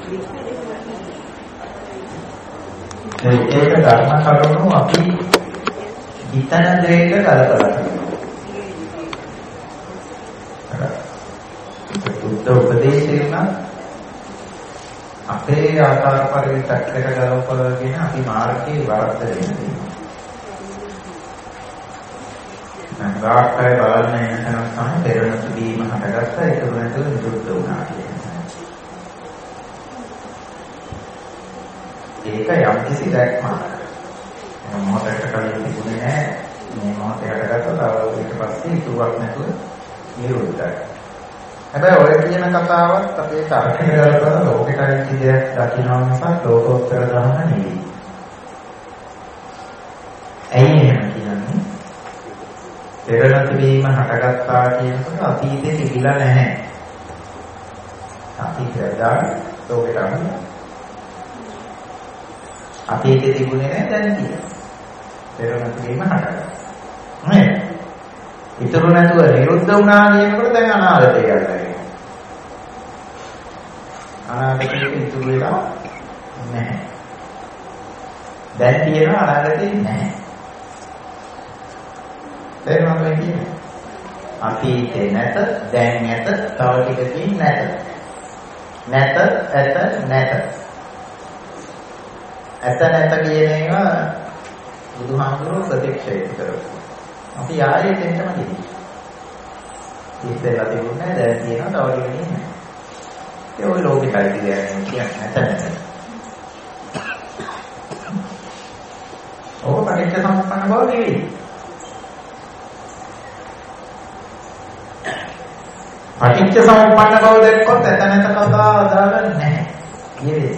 ඒක ධර්ම කරුණු අපි හිතන දෙයක කලබල කරනවා. බුද්ධ උපදේශය නම් අපේ ආකාර පරිවිතක්ක ගලවපගෙන අපි මාර්ගයේ වරද්ද දෙන්නේ. නංගාකය බලන්න එන තැන තමයි පෙරණ සුදීම හටගත්තා ඒක වෙනතොල නිරුද්ධ වුණා කියන්නේ. ඒක යම් කිසි දැක්මක්. එන මොහොතකට කලින් තිබුණේ නැහැ. මේ මොහොතේ හටගත්තා තව ඊට පස්සේ ඉතුරුවක් නැතුව නිරුද්ධයි. හැබැයි ඔය කියන කතාවත් අපේ තර්කයට ගලපලා ලෝකෙට අයිති දෙයක් දකින්න නිසා ලෝකෝත්තර ධර්ම නෙවෙයි. ඇයි එහෙම කියන්නේ? පෙරණ තිබීම හටගත්තා කියනකොට අතීතේ තිබිලා නැහැ. අතීතය දාන ලෝකෙට අනුව. අතීතේ තිබුණේ නැහැ දැන් තියෙනවා. පෙරණ තිබීම හටගත්තා. නේද? ඉතුරු නැතුව නිරුද්ධ වුණා කියනකොට දැන් අනාගතය ගන්නවා. අනාගතේ ඉතුරු වෙලා නැහැ. දැන් තියෙන අනාගතේ නැහැ. තේරුණාද කියන්නේ? අතීතේ නැත, දැන් නැත, තව ටිකකින් නැත. නැත, ඇත, නැත. ඇත නැත කියන ඒවා බුදුහාමුදුරුවෝ ප්‍රතික්ෂේප කරනවා. අපි ආයේ දෙන්නම දෙන්නේ. ඉස්සෙල්ලා තිබුණේ දැන් තියෙනවා තව ටිකකින් නැහැ. ඒ ඔය ලෝකෙටයි කියන්නේ නැත නැත. ඔබ පරිච්ඡ සම්පන්න බව නෙවෙයි. පටිච්ච සමුප්පන්න බව දැක්කොත් එතනත කතා අදාළ නැහැ. ඊයේ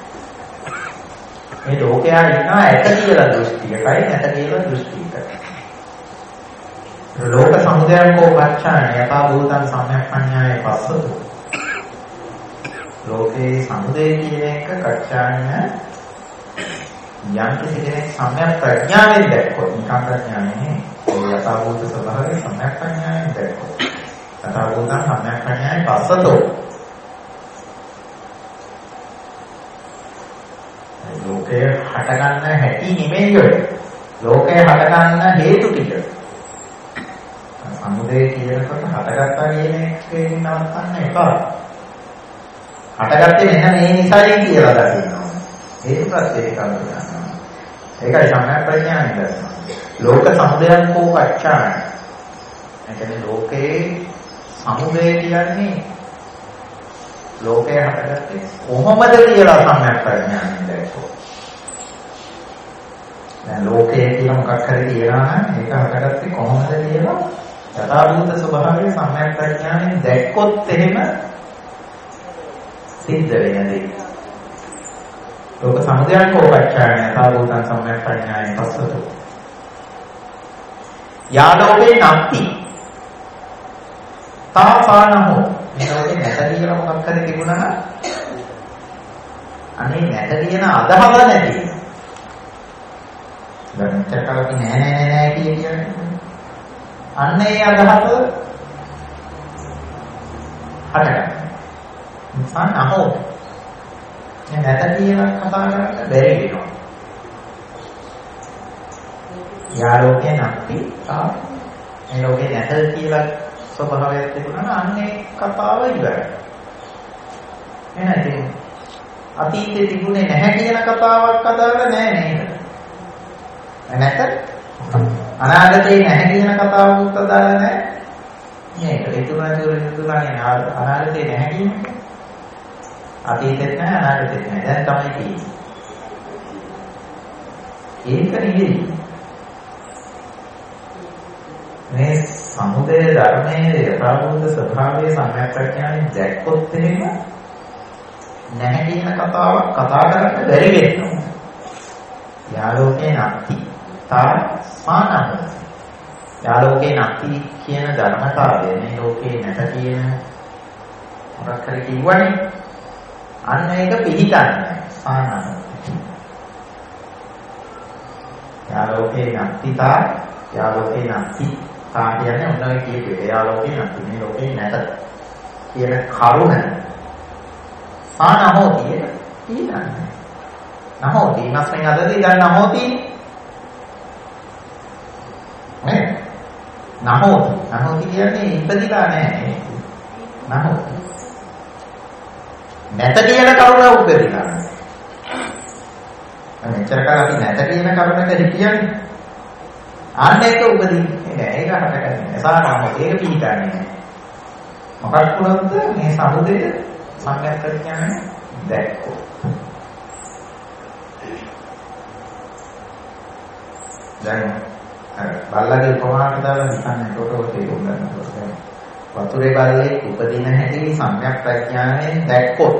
මේ ලෝකයා ඉන්නවා ඇත කියලා දෘෂ්ටියකයි නැත කියලා දෘෂ්ටියකයි. ලෝක සමුදයං කෝ පච්ඡාය යථා භූතං සම්‍යක්ඛඤ්ඤාය පස්සතු. ලෝකේ සමුදය කියන එක කච්ඡායන යම් කිසි කෙනෙක් සම්‍යක් ප්‍රඥාවෙන් දැක්කොත් නිකම් ප්‍රඥානේ ඒ යථා භූත ස්වභාවය සම්‍යක් ප්‍රඥාවෙන් දැක්කොත් යථා භූතං සම්‍යක්ඛඤ්ඤාය පස්සතෝ. ලෝකය හටගන්න හැටි නෙමෙයි ඔය. ලෝකය හටගන්න හේතු ටික. සමුදය කියනකොට හටගත්තා කියන එකෙන් නවත්තන්න එපා. හටගත්තේ මෙන්න මේ නිසායි කියලා දකින්නවා. හේතුපත් ඒක කරනවා. ඒකයි සම්‍යක් ප්‍රඥාවෙන් දකිනවා. ලෝක සමුදයං කෝ පච්ඡාය. ඒ කියන්නේ ලෝකේ සමුදය කියන්නේ ලෝකය හටගත්තේ කොහොමද කියලා සම්‍යක් ප්‍රඥාවෙන් දැක්කොත්. දැන් ලෝකය කියලා මොකක් හරි කියනවා නම් ඒක හටගත්තේ කොහොමද කියලා යථාභූත ස්වභාවය සම්‍යක් ප්‍රඥාවෙන් දැක්කොත් එහෙම සිද්ධ වෙන දෙයක්. ලෝක සමුදයං කෝ පච්ඡාය යථාභූතං සම්‍යක් ප්‍රඥාවෙන් පස්සතු. යා ලෝකේ නැති තාපානහෝ මේකේ නැත කියලා මොකක් හරි තිබුණා නම් අනේ නැත කියන අදහස නැති. දැන් චක්කලකි නෑ කියන්නේ. අන්න ඒ අදහස හටගන්න. නිසා නහෝ. මේ නැත කියලා කතා කරන්න බැරි වෙනවා. යා ලෝකේ නැති තා මේ ලෝකේ නැත කියලා ස්වභාවයක් තිබුණා නම් අන්නේ කතාව ඉවරයි. එහෙනම් අතීතේ තිබුණේ නැහැ කියන කතාවක් අදාළ නැහැ නේද? නැත අනාගතේ නැහැ කියන කතාවකුත් අදාළ නැහැ. මේක ඉතුරුනේ අනාගතේ නැහැ කියන්නේ. අතීතෙත් නැහැ අනාගතෙත් නැහැ. දැන් තමයි තියෙන්නේ. ඒක නෙවෙයි. මේ සමුදය ධර්මයේ යථාභූත ස්වභාවයේ සම්‍යක් ප්‍රඥාවෙන් දැක්කොත් එහෙම නැහැ කියන කතාවක් කතා කරන්න බැරි වෙනවා. යාලෝකේ නැති තා සානම. යාලෝකේ නැති කියන ධර්මතාවය මේ ලෝකේ නැත කියන මොකක් හරි කිව්වනේ. අන්න ඒක පිළිගන්නේ සානම. යාලෝකේ නැති තා යාලෝකේ නැති තා කියන්නේ ඔන්නෝයි කියපේ. යාලෝකේ නැති මේ ලෝකේ නැත කියන කරුණ සානහෝති ඊළඟ නහෝති ඉමස්මෙන් අදදී දැන් නහෝති නේ නහෝති කියන්නේ ඉපදිලා නැහැ නහෝති නැත කියන කරුණ උපදිනවා මෙච්චර කාල අපි නැත කියන කරුණක හිටියන්නේ අන්න ඒක උපදින්නේ නෑ ඒක හටගන්නේ සානහෝති ඒක පිටන්නේ මොකක් වුණත් මේ සමුදේ සංඥා ප්‍රඥාන දැක්කෝ දැන් බල්ලගේ උපමාවට දාලා හිතන්න කොට තේරුම් ගන්නකොට වතුරේ බල්ලේ උපදින හැටි සංඥා ප්‍රඥාණයෙන් දැක්කොත්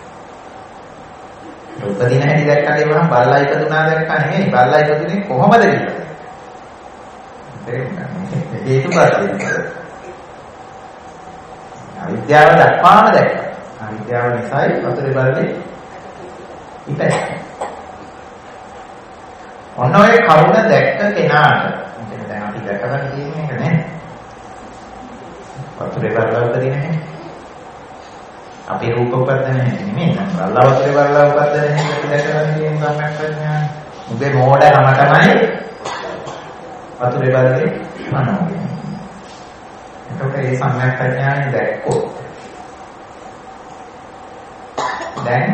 උපදින හැටි දැක්කම බල්ලා ඉපදුනා දැක්කා නෙමෙයි බල්ලා ඉපදුනේ කොහොමද කියලා හේතුපත් අවිද්‍යාව දක්වාම දැක්කා. අවිද්‍යාව නිසායි වතුරේ බලන්නේ ඉපැයි. ඔන්න ඔය කරුණ දැක්ක කෙනාට දැන් අපි දැකලා තියෙන්නේ ඒක නේ. වතුරේ බලලා උපදින හැටි. අපි රූප උපදින හැටි නෙමෙයි. බලලා වතුරේ බලලා උපදින හැටි අපි දැකලා තියෙන සම්‍යක් ප්‍රඥා. උඹේ මෝඩකම තමයි වතුරේ බලන්නේ මනෝමය. එතකොට මේ සම්‍යක් ප්‍රඥාවෙන් දැක්කොත් දැන්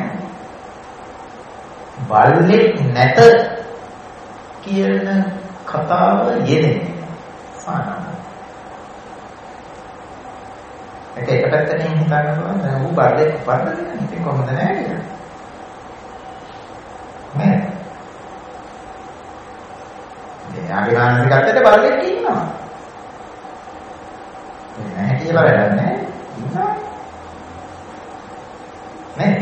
බල්ලෙක් නැත කියන කතාව යෙදෙන්නේ සානම. ඒක එක පැත්තකින් හිතන්න පුළුවන් දැන් ඌ බල්ලෙක් උපන්නද ඉතින් කොහොමද නැහැ කියලා. නේද? එයාගේ මානසිකත්වයට බල්ලෙක් ඉන්නවා. නැහැ කියලා වැඩක් නැහැ. ඉන්නවා. නේද?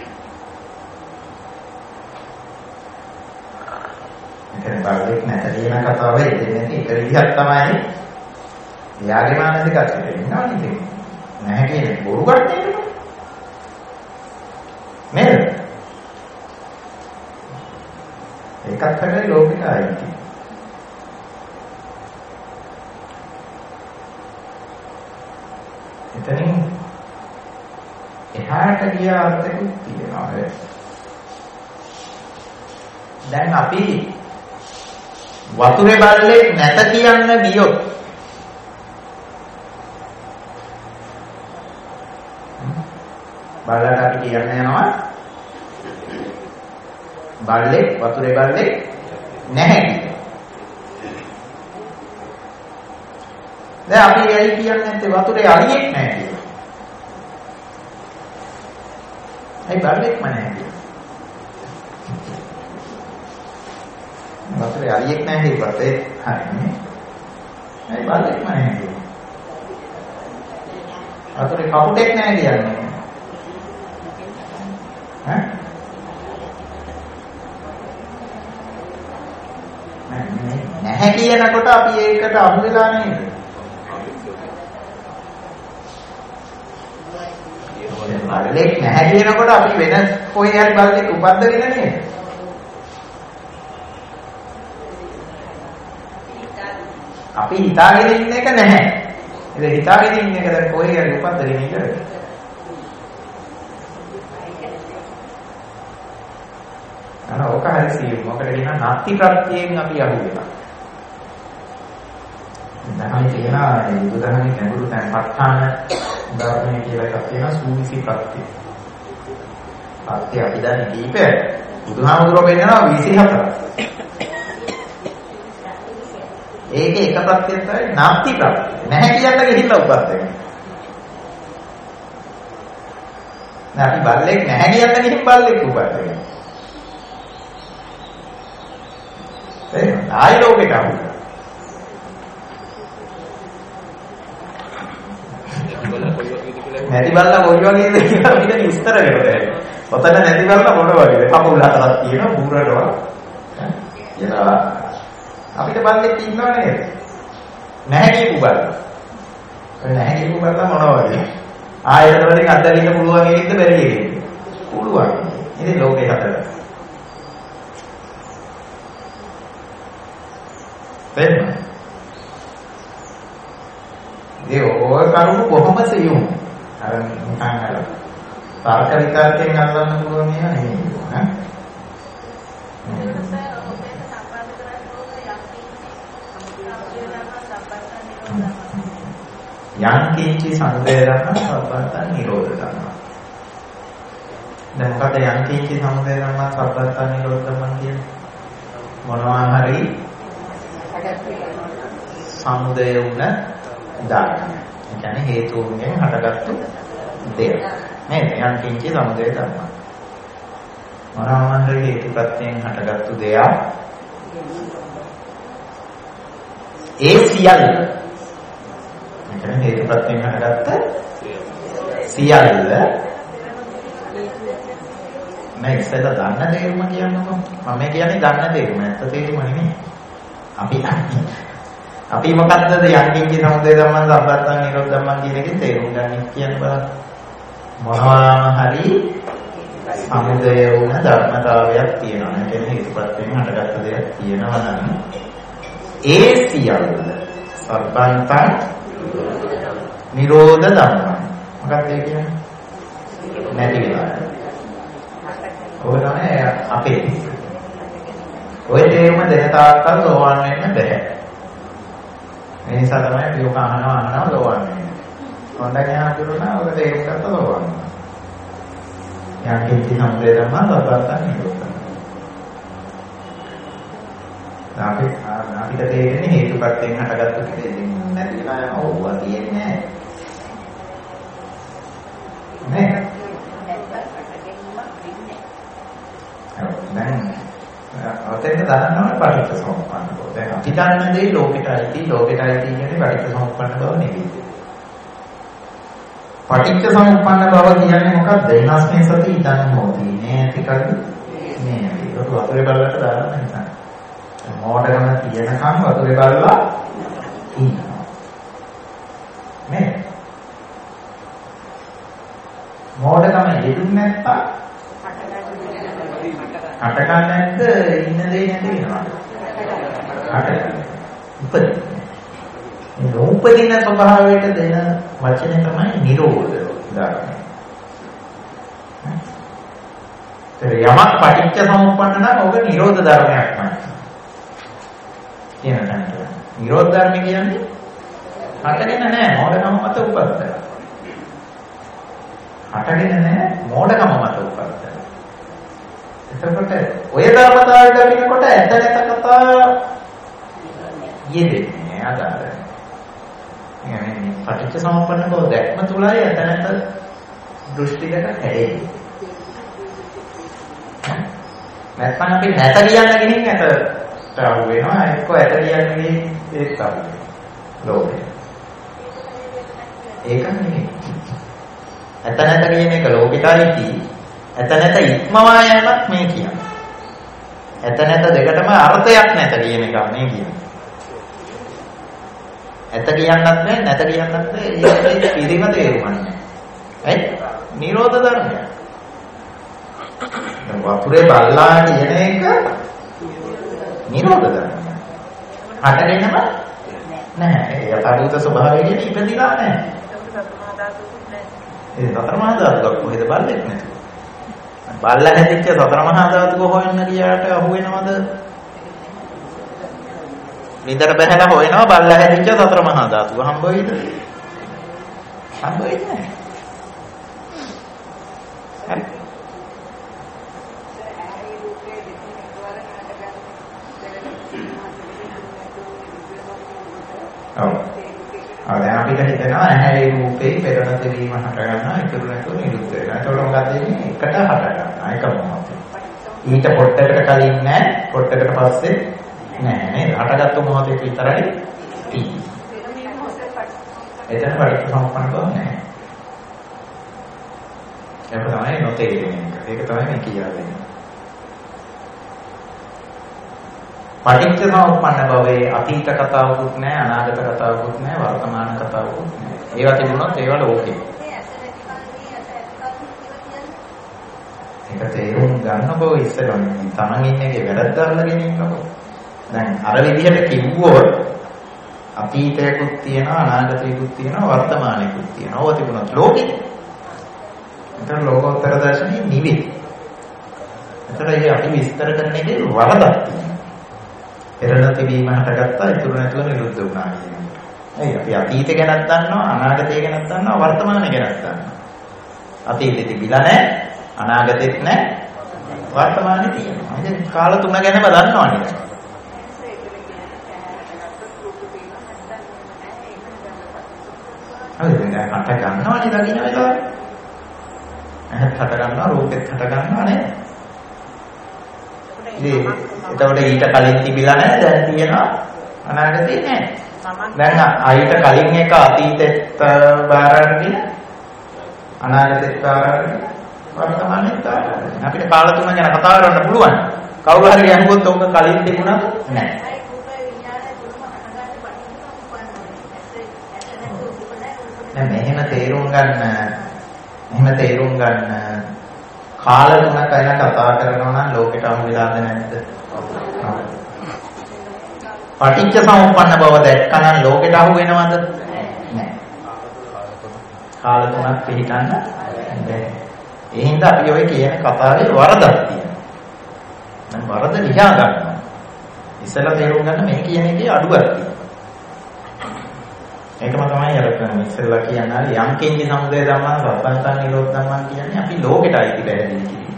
මෙතන බල්ලෙක් නැත කියන කතාව එන්නේ එක විදිහක් තමයි. එයාගේ මානසිකත්වයට ඉන්නවා නේද? නැහැ කියන්නේ බොරු කට්ටියනේ. නේද? ඒකත් තමයි ලෝකෙට ආයේ. එතනින් එහාට ගිය අර්ථකුත් තියෙනවා. දැන් අපි වතුරේ බල්ලෙක් නැත කියන්න ගියොත් බලන්න අපි කියන්න යනවා බල්ලෙක් වතුරේ බල්ලෙක් නැහැ කියලා. දැන් අපි එයි කියන්නේ නැත්තේ වතුරේ අලියෙක් නැහැ කියලා. ඒ බල්ලෙක්ම නැහැ කියලා. වතුරේ අලියෙක් නැහැ කියපත් ඒ හරිනේ. ඒ බල්ලෙක්ම නැහැ කියලා. වතුරේ කපුටෙක් නැහැ කියන්නේ. ඈ? නැහැ කියනකොට අපි ඒකට අහු වෙලා නේද? බල්ලෙක් නැහැ කියනකොට අපි වෙන කොහේ හරි බල්ලෙක් උපද්දගෙන නේද? අපි හිතාගෙන ඉන්න එක නැහැ. ඒක හිතාගෙන ඉන්න එක දැන් කොහේ හරි උපද්දගෙන ඉන්නද? ඕක හරි සියුම්. මොකද කියන නැති ප්‍රත්‍යයෙන් අපි අහු වෙනවා. දැන් කියනවා බුදුදහමේ ගැඹුරු තැන් ප ဋ ාණ ධර්මයේ කියලා එකක් තියෙනවා සූවිසි ප්‍රත්‍ය. ප්‍රත්‍ය අපි දන්නේ කීපය? බුදුහාමුදුරුවෝ කියනවා 24ක්. ඒකේ එක ප්‍රත්‍යයක් තමයි නැති ප්‍රත්‍ය. නැහැ කියන්න ගිහිල්ලා උපත් වෙනවා. දැන් අපි බල්ලෙක් නැහැ කියන්න ගිහින් බල්ලෙක් උපත් වෙනවා. ආයි ලෝකෙට ආවු. නැති බල්ලා කොයි වගේද කියලා අපිට විස්තර කරලා. ඔතන නැති බල්ලා මොන වගේද? කපුල් හතරක් තියෙනවා බුරනවා. කියලා අපිට බල්ලෙක් ඉන්නව නේද? නැහැ කියපු බල්ලා. ඒ නැහැ කියපු බල්ලා මොන වගේද? ආයෙත් වලින් අත්දැකීම පුළුවන් එකෙක්ද බැරි එකෙක්ද? පුළුවන්. ඉතින් ලෝකේ හතරක්. වෙන්න. ඒ ඔය කරුණු කොහොම සියුම්? අර නිකන් අර තර්ක විතර්කයෙන් අල්ලන්න පුළුවන් නේද නෙමෙයි ඈ යං කිංචි සමුදය ධම්ම සබ්බත්තං නිරෝධ ධම්ම. දැන් මොකද යං කිංචි සමුදය ධම්ම සබ්බත්තං නිරෝධ ධම්ම කියන්නේ? මොනවා හරි සමුදය වුණ ධර්ම. ඒ කියන්නේ හේතුන්ගෙන් හටගත්තු දෙයක්. නේද? යං කිංචි සමුදය ධම්ම. මොනවා හරි හේතුපත්යෙන් හටගත්තු දෙයක්. ඒ සියල්ල හේතුපත්යෙන් හටගත්ත සියල්ල මේ ඉස්සෙල්ලා දන්න තේරුම කියන්නකො. මම කියන්නේ දන්න තේරුම. ඇත්ත තේරුම නෙමෙයි. අපි මොකද්ද යංකින්චි සමුදය ධම්මං සබ්බත්තං නිරෝධ ධම්මං කියන එකේ තේරුම් ගන්න කියන්නේ බලන්න. මොනවා හරි සමුදය වුණ ධර්මතාවයක් තියෙනවා. ඒ කියන්නේ හේතුපත්යෙන් හටගත්ත දෙයක් තියෙනවා නම් ඒ සියල්ල සබ්බන්තං නිරෝධ ධම්ම. මොකක්ද ඒ කියන්නේ? නැති වෙලා. ඔය තමයි අපේ. ඔය තේරුම දෙන තාක්කල් සෝවාන් වෙන්න බෑ. ඒ නිසා තමයි අපි ඔක අහනවා සෝවාන් වෙන්නේ. හොඳයි ආතුරුනා ඔක තේරුම් ගත්ත සෝවාන් වෙනවා. යකින්චි සම්ප්‍රේ ධම්ම සබ්බත්තං නිරෝධ. අපිට තේරෙන්නේ හේතුපත්යෙන් හටගත්තු දෙයක් නැති නෑ. ඕවා තියෙන්නේ නෑ. දැන් අතෙන් දානවා පටිච්චසමුප්පන්න බව. දැන් අපි දන්න දේ ලෝකෙට ඇති කියන්නේ පටිච්චසමුප්පන්න බව නෙවෙයි. පටිච්චසමුප්පන්න බව කියන්නේ මොකක්ද? විනාශනේ සති ඉදන් හොති නේ ටිකක් මේ ඒක වතුරේ බලලට දාන්න නිසා. මෝඩකම තියෙනකම් වතුරේ බලලා ඉන්නවා. නේ? මොඩකම යෙදුන්නේ නැත්තම් හටගන්න නැද්ද ඉන්න දේ නැති වෙනවා. හටගන්න. උපදින ස්වභාවයට දෙන වචනේ තමයි නිරෝධ ධර්මය. යමක් පටිච්ච සමුප්පන්න නම් ඔබ නිරෝධ ධර්මයක්මයි. කියන තැනට. නිරෝධ ධර්ම කියන්නේ හටගෙන නැහැ මොඩකම මත උපදින. හටගෙන නැහැ මොඩකම මත උපදින. එතකොට ඔය ධර්මතාවය දකිනකොට ඇත්ත නැත කතා යෙදෙන්නේ ආදාරය. يعني පටිච්ච සමුප්පන්න බව දැක්ම තුලයි ඇත්ත නැත දෘෂ්ටිගත හැදෙන්නේ. නැත්නම් අපි නැත කියන්න ගිහින් ඇතට අහු වෙනවා එක්ක ඇත කියන්න ගිහින් ඒත් අහු වෙනවා. ලෝකේ. ඒක නෙමෙයි. ඇත නැත කියන එක ලෝකිකයිති ඇත නැත ඉක්මවා යෑමක් මේ කියන්නේ. ඇත නැත දෙකටම අර්ථයක් නැත කියන එක මේ කියන්නේ. ඇත කියන්නත් නැහැ නැත කියන්නත් නැහැ ඒකේ කිසිම තේරුමක් නැහැ. ඇයි? නිරෝධ ධර්මය. වතුරේ බල්ලා කියන එක නිරෝධ ධර්මය. හටගෙනම නැහැ. ඒ යථාභූත ස්වභාවය කියන්නේ ඉපදිලා නැහැ. ඒ සතර මහා ධාතුක කොහෙද බල්ලෙක් නැතුව. බල්ලා හැදිච්ච සතර මහා ධාතුක හොයන්න ගියාට අහු වෙනවද? විතර බහැලා හොයනවා බල්ලා හැදිච්ච සතර මහා ධාතුක හම්බ වෙයිද? හම්බ වෙන්නේ නැහැ. හරි. ඔව්. දැන් අපිට හිතෙනවා ඇහැේ රූපේ පෙරණ තේරීම හට ගන්නවා ඉතුරු නැතුව නිරුද්ධ වෙනවා. ඒතකොට මොකක්ද වෙන්නේ? එකට හට ගන්නවා. ඒක මොහොතේ. ඊට පොට්ටකට කලින් නැහැ, පොට්ටකට පස්සේ නැහැ නේද? හටගත්තු මොහොතේ විතරයි තියෙන්නේ. එතන පටිච්චසමුප්පන්න බව නැහැ. ඒක තමයි නොතේරෙන එක. ඒක තමයි මේ කියලා දෙන්නේ. පටිච්ච සමුප්පන්න භවයේ අතීත කතාවකුත් නැහැ අනාගත කතාවකුත් නැහැ වර්තමාන කතාවකුත් නැහැ. ඒවා තිබුණොත් ඒවා ලෝකේ. ඒක තේරුම් ගන්නකො ඉස්සෙල්ලා තමන් ඉන්නේ එකේ වැඩක් දාලාගෙන ඉන්නකො. දැන් අර විදිහට කිව්වොත් අතීතයකුත් තියෙනවා අනාගතයකුත් තියෙනවා වර්තමානයකුත් තියෙනවා. ඕවා තිබුණොත් ලෝකේ. එතන ලෝකෝත්තර දර්ශනේ නිවි. එතන ඒ අපි විස්තර කරන එකේ වරදක් තියෙනවා. පෙරණ තිබීම හටගත්තා ඉතුරු නැතුව නිරුද්ධ වුණා කියන්නේ. එයි අපි අතීතය ගැනත් දන්නවා, අනාගතය ගැනත් දන්නවා, වර්තමානය ගැනත් දන්නවා. අතීතෙ තිබිලා නැහැ, අනාගතෙත් නැහැ, වර්තමානෙ තියෙනවා. ඉතින් කාල තුන ගැනම දන්නවනේ. හරි දැන් හට ගන්නවනේ දකින්න වෙලාවට. ඇහත් හට ගන්නවා, රූපෙත් හට ගන්නවා නේද? එතකොට ඊට කලින් තිබිලා නැහැ, දැන් තියෙනවා, අනාගතේ නැහැ. දැන් ආයිට කලින් එක අතීතෙත් බාර අරගෙන අනාගතෙත් බාර අරගෙන වර්තමානෙත් බාර අරගෙන අපිට කාල තුන ගැන කතා කරන්න පුළුවන්. කවුරු හරි අහුවොත් ඔබ කලින් තිබුණාද? නැහැ. දැන් මෙහෙම තේරුම් ගන්න කාල තුනක් ගැන කතා කරනවා නම් ලෝකෙට අහු වෙලාද නැද්ද? පටිච්ච සමුප්පන්න බව දැක්කනම් ලෝකෙට අහු වෙනවද? නැහැ. කාල තුනක් පිළිගන්න බැහැ. ඒ හින්දා අපි ඔය කියන කතාවේ වරදක් තියෙනවා. මම වරද ලියා ගන්නවා. ඉස්සෙල්ලා තේරුම් ගන්න මේ කියන එකේ අඩුවක් තියෙනවා. ඒකම තමයි අර ඉස්සෙල්ලා කියන්නේ යම් කෙන්ජි සමුදය ධම්මං සත්‍යං නිරෝධ ධම්මං කියන්නේ අපි ලෝකෙට අයිති බැහැ කිරීම.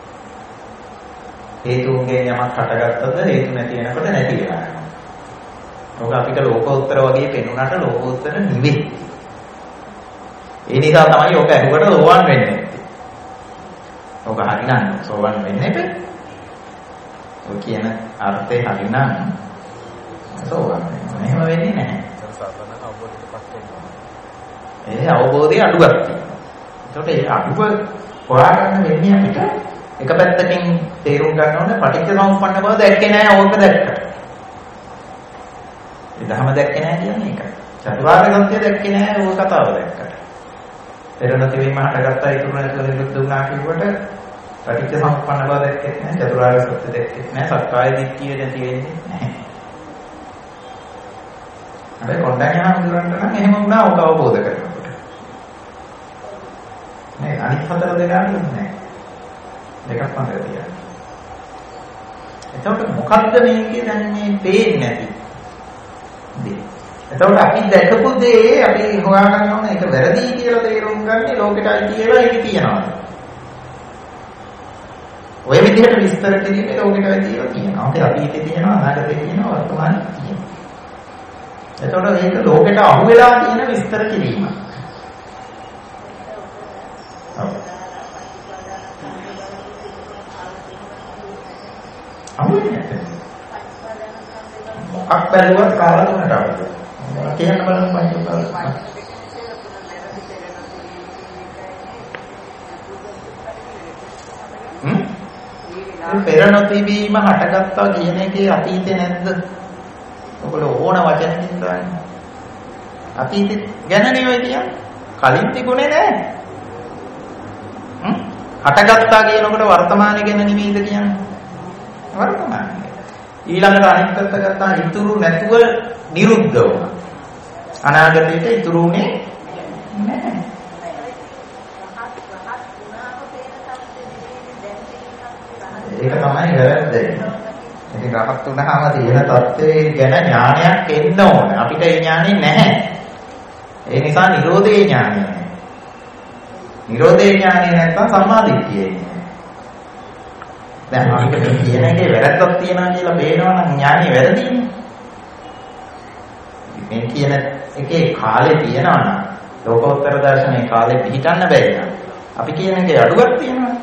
හේතුන්ගේ යමක් හටගත්තද හේතු නැති වෙනකොට නැති වෙනවා. ඔක අපිට ලෝකෝත්තර වගේ පෙනුනට ලෝකෝත්තර නෙවෙයි. ඒ නිසා තමයි ඔක ඇහුවට සෝවන් වෙන්නේ. ඔක හරිනම් සෝවන් වෙන්නේ නැහැ. ඔය කියන අර්ථය හරිනම් සෝවන් වෙනවා. එහෙම වෙන්නේ නැහැ. ඒ අවබෝධය අඩුවක් තියෙනවා. ඒකට ඒ අඩුව හොයාගන්න වෙන්නේ අපිට එක පැත්තකින් තේරුම් ගන්න ඕනේ පටිච්චසමුප්පන්න බව දැක්කේ නැහැ ඕක දැක්කට. ඒ ධර්ම දැක්කේ නැහැ කියන්නේ ඒකයි. චතුරාර්ය සත්‍ය දැක්කේ නැහැ ඕක කතාව දැක්කට. පෙරණ තිබීම හටගත්තා ඉතුරු නැතුව නිරුද්ධ වුණා කියුවට පටිච්චසමුප්පන්න බව දැක්කේ නැහැ චතුරාර්ය සත්‍ය දැක්කේ නැහැ සක්කාය දිට්ඨිය නැති වෙන්නේ නැහැ. හැබැයි කොණ්ඩඤ්ඤ හඳුරන්න නම් එහෙම වුණා ඕක අවබෝධ කරගන්න. මේ අනිත් හතර දෙනාට නෑ. දෙකක් මතක තියාගන්න. එතකොට මොකද්ද මේකේ දැන් මේ පේන්නේ නැති දේ. එතකොට අපි දැකපු දේ අපි හොයාගන්න ඕන ඒක වැරදි කියලා තේරුම් ගන්නේ ලෝකෙට අයිති ඒවා ඒක තියෙනවා. ඔය විදිහට විස්තර කිරීමේ ලෝකෙට අයිති ඒවා තියෙනවා. අපි අතීතේ තියෙනවා, අනාගතේ තියෙනවා, වර්තමානයේ තියෙනවා. එතකොට මේක ලෝකෙට අහු වෙලා තියෙන විස්තර කිරීම. අමුන්නේ මොකක් බැලුවත් කාල තුනට අවුල්. කියන්න බලන්න පංචකාල. පෙර නොතිබීම හටගත්තා කියන එකේ අතීතේ නැද්ද? ඔයගොල්ලෝ ඕන වචනකින් දාන්නේ. අතීතේ ගැන නෙවෙයි කියන්නේ. කලින් තිබුණේ නැහැ. හටගත්තා කියනකොට වර්තමානය ගැන නෙවෙයිද කියන්නේ? වර්තමානය. ඊළඟට අනිත් පැත්ත ගත්තා ඉතුරු නැතුව නිරුද්ධ වුණා. අනාගතයට ඉතුරු උනේ නැහැ. ඒක තමයි වැරද්ද. ඉතින් රහත් වුණාම තියෙන தත්ත්වයේ ගැන ඥානයක් එන්න ඕන. අපිට ඒ ඥානෙ නැහැ. ඒ නිසා නිරෝධේ ඥානය නැහැ. නිරෝධේ ඥානය නැත්තම් සම්මාදිට්ඨිය එන්නේ. දැන් අපිට කියන එකේ වැරද්දක් තියනවා කියලා පේනවා නම් ඥානෙ වැරදිනේ. මේ කියන එකේ කාලේ තියනවා නම් ලෝකෝත්තර දර්ශනයේ කාලේ පිටින්න බැරි නම් අපි කියන එකේ අඩුවක් තියෙනවා.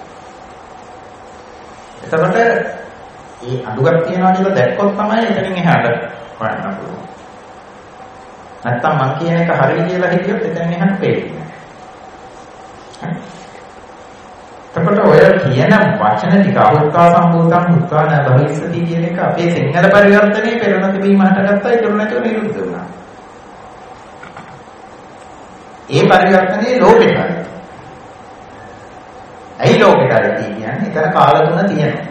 එතකොට මේ අඩුවක් තියනවා කියලා දැක්කොත් තමයි එතනින් එහාට හොයන්න පුළුවන්. නැත්තම් මං කියන එක හරියි කියලා හිතියොත් එතනින් එහාට පේන්නේ නැහැ. එතකොට ඔය කියන වචන ටික අහුක්කා සම්භූතං උත්වාන භවිස්සති කියන එක අපේ සිංහල පරිවර්තනයේ පෙරණ තිබීම හටගත්තා ඒක නැතුව නිරුද්ධ වුණා. ඒ පරිවර්තනයේ ලෝකෙට හරි. ඇයි ලෝකෙට හරි කියන්නේ? ඒතර කාල තුන තියෙනවා.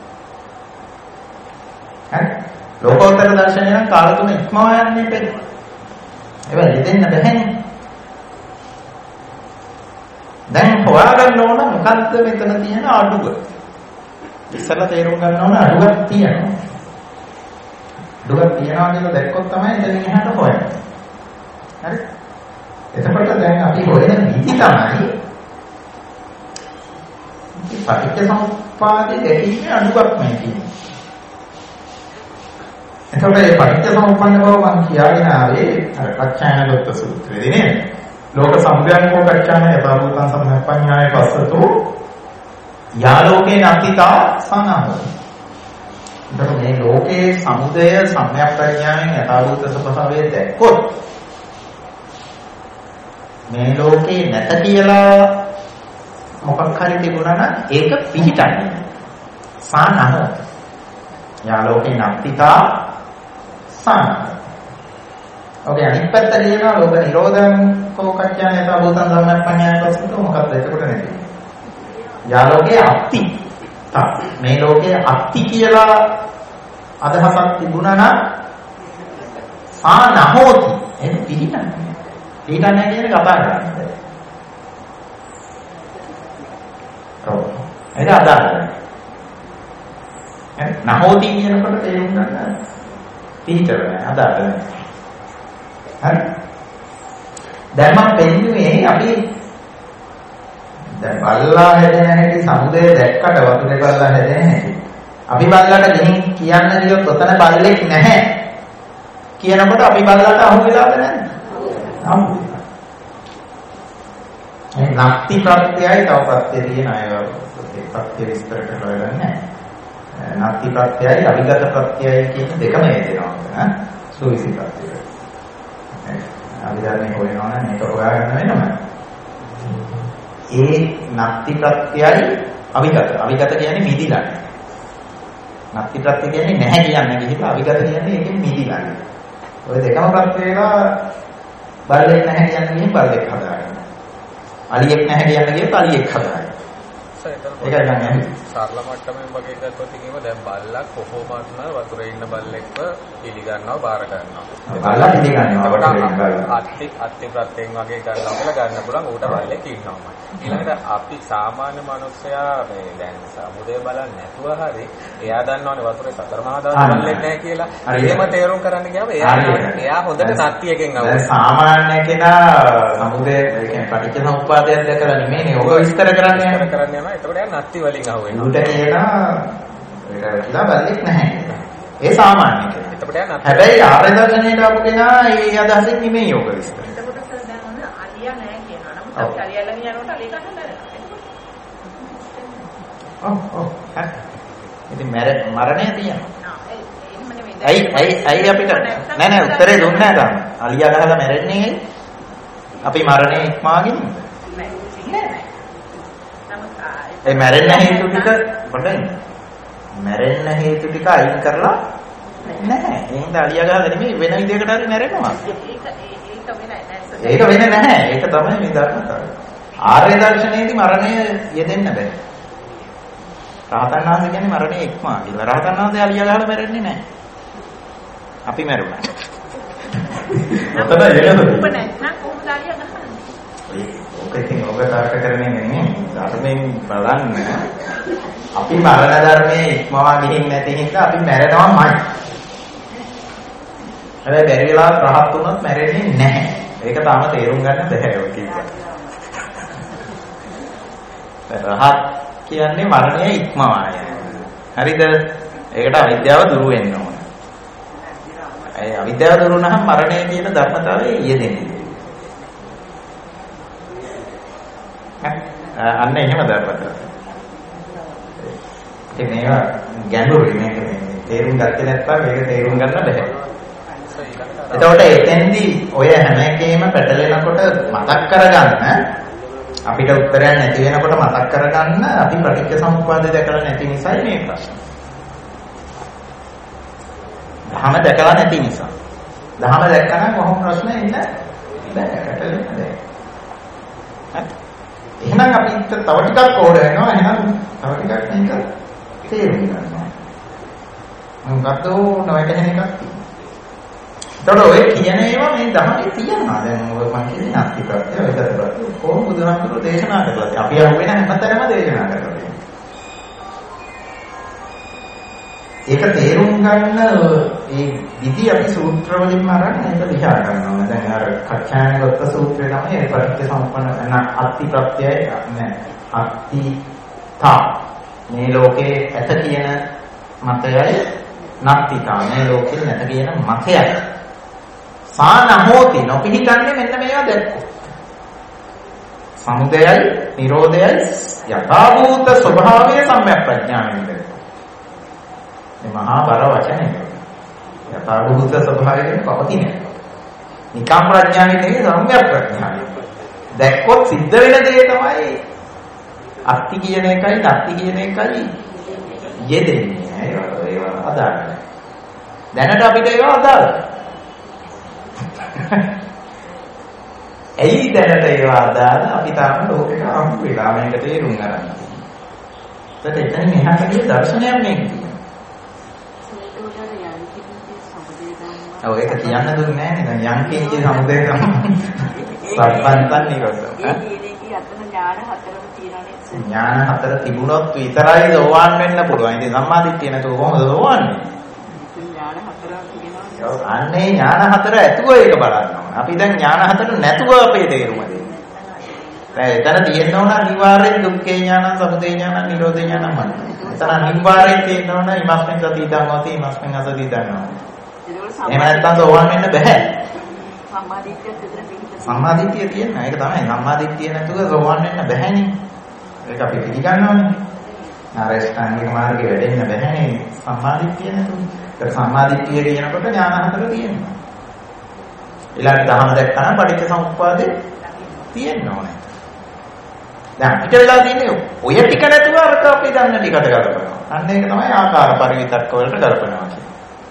හරි? ලෝකෝත්තර දර්ශනය නම් කාල තුන ඉක්මවා යන්නේ පෙර. ඒක දෙන්න බැහැනේ. දැන් හොයාගන්න ඕන මොකද්ද මෙතන තියෙන අඩුව. ඉස්සලා තේරුම් ගන්න ඕන අඩුවක් තියෙනවා. අඩුවක් තියනවා කියලා දැක්කොත් තමයි එතනින් එහාට හොයන්නේ. හරි? එතකොට දැන් අපි හොයන විදි තමයි පටිච්චසමුප්පාදේ දෙකේ අඩුවක් මේ කියන්නේ. එතකොට මේ පටිච්චසමුප්පන්න බව මම කියාගෙන ආවේ අර පච්චායනගත සූත්‍රයේදී නේද? ලෝක සම්භ්‍රයන්කෝ පච්චායන යථාභූතං සම්මප්පඤ්ඤාය පස්සතෝ යාලෝකේ නක්තිතා සංහව. එතකොට මේ ලෝකයේ සමුදය සම්මප්පඤ්ඤායෙන් යථාභූත ස්වභාවය දැක්කොත් මේ ලෝකේ නැත කියලා මොකක් හරි තිබුණා නම් ඒක පිහිටන්නේ. සානහ. යාලෝකේ නක්තිතා සංහව. ඔගේ අනිත් පැත්ත කියනවා ලෝක නිරෝධං කෝකච්ඡාන යථාභූතං සම්මප්පඤ්ඤාය පස්සතෝ මොකක්ද එතකොට නැති. යාලෝකේ අත්ති. මේ ලෝකයේ අත්ති කියලා අදහසක් තිබුණා නම් සානහෝති. ඒක පිළිගන්නේ. පිළිගන්නේ කියන්නේ කතා කරන්නේ. ඔව්. ඒක අදාළයි. නහෝති කියනකොට තේරුම් ගන්න පිළිතරයි අදාළයි. හරි. දැන් මම පෙන්නුවේ අපි දැන් බල්ලා හැදෙන හැටි සමුදය දැක්කට වතුරේ බල්ලා හැදෙන හැටි. අපි බල්ලාට ගිහින් කියන්න ගියොත් ඔතන බල්ලෙක් නැහැ. කියනකොට අපි බල්ලාට අහු වෙලාද නැද්ද? අහු. මේ නැක්ති ප්‍රත්‍යයයි තව ප්‍රත්‍ය තියෙන අය ඒ ප්‍රත්‍ය විස්තර කරලා නැහැ. නැක්ති ප්‍රත්‍යයයි අවිගත ප්‍රත්‍යයයි කියන දෙකම එදෙනවා. සෝවිසි ප්‍රත්‍යය. අවිධර්මයේ හොයනවා නම් මේක හොයාගන්න වෙනවා. ඒ නැක්ති ප්‍රත්‍යයයි අවිගත කියන්නේ මිදිලා. නැක්ති ප්‍රත්‍ය කියන්නේ නැහැ කියන්නේ කිහිප අවිගත කියන්නේ ඒකෙන් මිදිලා. ඔය දෙකම ප්‍රත්‍ය වේලා බල්ලෙක් නැහැ කියන්නේ බල්ලෙක් හදාගන්න. අලියෙක් නැහැ කියන්නේ අලියෙක් හදාගන්න. ඒකයි ගන්න. සරල මට්ටමෙන් වගේ ගත්තොත් කියව දැන් බල්ලා කොහොමවත් වතුරේ ඉන්න බල්ලෙක්ව පිළිගන්නවා බාර ගන්නවා. බල්ලා පිළිගන්නවා. අත්ති ප්‍රත්‍යයෙන් වගේ ගන්නවා කියලා ගන්න පුළුවන් ඌට බල්ලෙක් ඉන්නවා. ඊළඟට අපි සාමාන්‍ය මිනිස්සයා මේ දැන් සමුදය බලන්නේ නැතුව හරි එයා දන්නවනේ වතුරේ සතර මහා ධාතු බල්ලෙක් නැහැ කියලා. එහෙම තේරුම් කරන්න ගියාම එයා හොඳට නැත්තියකින් ආවා. දැන් සාමාන්‍ය කෙනා සමුදය ඒ කියන්නේ පටිච්චසමුප්පාදයක් දැකලා නෙමෙයි ඔබ විස්තර කරන්නේ යනවා. එතකොට එයා නැත්ති වලින් අහුවෙනවා. ඌට කියනවා ඒක කියලා බල්ලෙක් නැහැ. ඒ සාමාන්‍ය කෙනා. එතකොට එයා නැත්ති. හැබැයි ආර්ය දර්ශනයට ආපු කෙනා ඒ අදහසින් නෙමෙයි ඔබ විස්තර. එතකොට දැන් ඔන්න අලියා නැහැ කියනවා. නමුත් අපි අලියාලගෙන යනකොට අලිය ගන්න බැහැ. ඔව්. ඉතින් මරණය තියෙනවා. එහෙම නෙමෙයි. ඇයි අපිට නෑ උත්තරේ දුන්නේ නැහැ. අලියා ගහලා මැරෙන්නේ ඇයි? අපි මරණය ඉක්මවාගෙන ඒ මැරෙන්න හේතු ටික පොඩ්ඩයි. මැරෙන්න හේතු ටික අයින් කරලා නැහැ. එහෙනම් අලියා ගහලා නෙමෙයි වෙන විදිහකට හරි මැරෙනවා. ඒක වෙන්නේ නැහැ. ඒක තමයි මේ ධර්මතාවය. ආර්ය දර්ශනයේදී මරණය යෙදෙන්න බෑ. රහතන් වහන්සේ කියන්නේ මරණය ඉක්මවා කියලා. රහතන් වහන්සේ අලියා ගහලා මැරෙන්නේ නැහැ. අපි මැරුණා. ඔතන එළවෙන්නේ. ඔබ නැත්නම් කොහොමද අලියා ගහන්නේ? ඔකකින් ඔබ තර්ක කරන්නේ නෙමෙයි. ධර්මයෙන් බලන්න. අපි මරණ ධර්මයේ ඉක්මවා ගිහින් නැති හින්දා අපි මැරෙනවාමයි. හැබැයි බැරි වෙලාවට රහත් වුණොත් මැරෙන්නේ නැහැ. ඒක තාම තේරුම් ගන්න බැහැ ඔය කිව්වා. රහත් කියන්නේ මරණය ඉක්මවා යන. හරිද? ඒකට අවිද්‍යාව දුරු වෙන්න ඕන. ඒ අවිද්‍යාව දුරු වුණාම මරණය කියන ධර්මතාවය යෙදෙන්නේ. අන්න එහෙම ධර්මතාවය. ඒ මේවා ගැඹුරුයි මේක තේරුම් ගත්තේ නැත්නම් මේක තේරුම් ගන්න බැහැ. එතකොට එතෙන්දී ඔය හැම එකේම පැටලෙනකොට මතක් කරගන්න අපිට උත්තරයක් නැති වෙනකොට මතක් කරගන්න අපි පටිච්චසමුප්පාදේ දැකලා නැති නිසායි මේ ප්‍රශ්නේ. ධහම දැකලා නැති නිසා. ධහම දැක්කම කොහොම ප්‍රශ්නේ ඉන්නේ බෑ පැටලෙන්නේ නැහැ. එහෙනම් අපිට තව ටිකක් ඕන වෙනවා. එහෙනම් තව ටිකක් මේක තේරුම් ගන්නවා. මොකද්ද නොවැටහෙන එකක් තියෙනවා. ඒතකොට ඔය කියන ඒවා මේ ධර්මයේ තියෙනවා. දැන් ඔය මම කියන්නේ නැති ප්‍රත්‍ය, ඔයකට ප්‍රත්‍ය කොහොම බුදුහාමුදුරුවෝ දේශනා කරලා තියෙනවා. අපි අහුවෙන හැමතැනම දේශනා කරලා තියෙනවා. ඒක තේරුම් ගන්න ඒ විදි අපි සූත්‍ර වලින්ම අරන් ඒක දිහා ගන්නවා. දැන් අර කච්චායනගත සූත්‍රය තමයි ඒ පටිච්චසමුප්පන්න අත්ති ප්‍රත්‍යය නෑ. අත්ති තා මේ ලෝකේ ඇත කියන මතයයි නත්තිතා මේ ලෝකේ නැත කියන මතයයි. සානහෝති නොපිහිටන්නේ මෙන්න මේවා දැක්කොත්. සමුදයයි නිරෝධයයි යථාභූත ස්වභාවය සම්‍යක් ප්‍රඥාවෙන් දැක්කොත්. මේ මහා බර වචනේ යථාභූත ස්වභාවයෙන් පවතින. නිකම් ප්‍රඥාවෙන් නෙවෙයි සම්‍යක් ප්‍රඥාවෙන්. දැක්කොත් සිද්ධ වෙන දේ තමයි අත්ති කියන එකයි නැත්ති කියන එකයි යෙදෙන්නේ. ඒවා අදාළ නැහැ. දැනට අපිට ඒවා අදාළයි. ඇයි දැනට ඒවා අදාළ අපි තාම ලෝකෙට අහු වෙලා මේක තේරුම් ගන්න. ඒකට එතන මෙහාට ගිය දර්ශනයක් මේක තියෙනවා. ඔව් ඒක කියන්න දුන්නේ නැහැ නේද? යම් කිංචේ සමුදේ තමයි. සම්පන්තන් නිරෝධ. ඥාන හතර තිබුණොත් විතරයි සෝවාන් වෙන්න පුළුවන්. ඉතින් සම්මාදිට්ඨිය නැතුව කොහොමද සෝවාන් වෙන්නේ? ඥාන හතර තියෙනවා. අන්නේ ඥාන හතර ඇතුව ඒක බලන්න ඕන. අපි දැන් ඥාන හතර නැතුව අපේ තේරුම දෙන්නේ. දැන් එතන තියෙන්න ඕන අනිවාර්යෙන් දුක්ඛේ ඥානං, සමුදය ඥානං, නිරෝධ ඥානං මත. එතන අනිවාර්යෙන් තියෙන්න ඕන ඉමස්මෙන් සතිතං හොති, ඉමස්මෙන් අසතිතං හොති. එහෙම නැත්නම් සෝවාන් වෙන්න බෑ. සම්මාදිට්ඨිය තියෙනවා. ඒක තමයි සම්මාදිට්ඨිය නැතුව සෝවාන් වෙන්න බෑනේ. ඒක අපි පිළිගන්නවනේ. ආරෂ්ඨාංගික මාර්ගේ වැඩෙන්න බෑනේ සම්මාදිට්ඨිය නැතුව. ඒක සම්මාදිට්ඨිය කියනකොට ඥාන හතර තියෙනවා. ඊළඟ දහම දැක්කම පටිච්චසමුප්පාදේ තියෙන්න ඕනේ. දැන් අපිට වෙලා තියෙන්නේ ඔය ටික නැතුව අරක අපි දන්න ටිකට ගලපනවා. අන්න ඒක තමයි ආකාර පරිවිතක්ක වලට ගලපනවා කියන්නේ.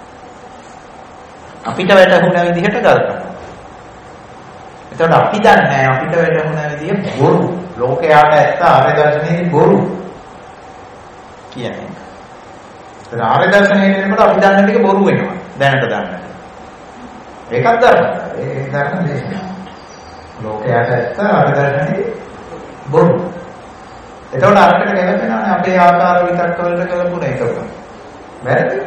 අපිට වැටහුණ විදිහට ගලපනවා. එතකොට අපි දන්නේ අපිට වැටහුණ විදිය බොරු. ලෝකයාට ඇත්ත ආර්ය දර්ශනයේ බොරු කියන්නේ. ඒතර ආර්ය දර්ශනයේ කියනකොට අපි දන්න ටික බොරු වෙනවා. දැනට දන්න. ඒකත් ධර්ම. ඒ ධර්ම දේශනා. ලෝකයාට ඇත්ත ආර්ය දර්ශනයේ බොරු. එතකොට අරකට ගැලපෙනවානේ අපේ ආකාර විතක්ක වලට ගැලපුණ එකම. වැරදි?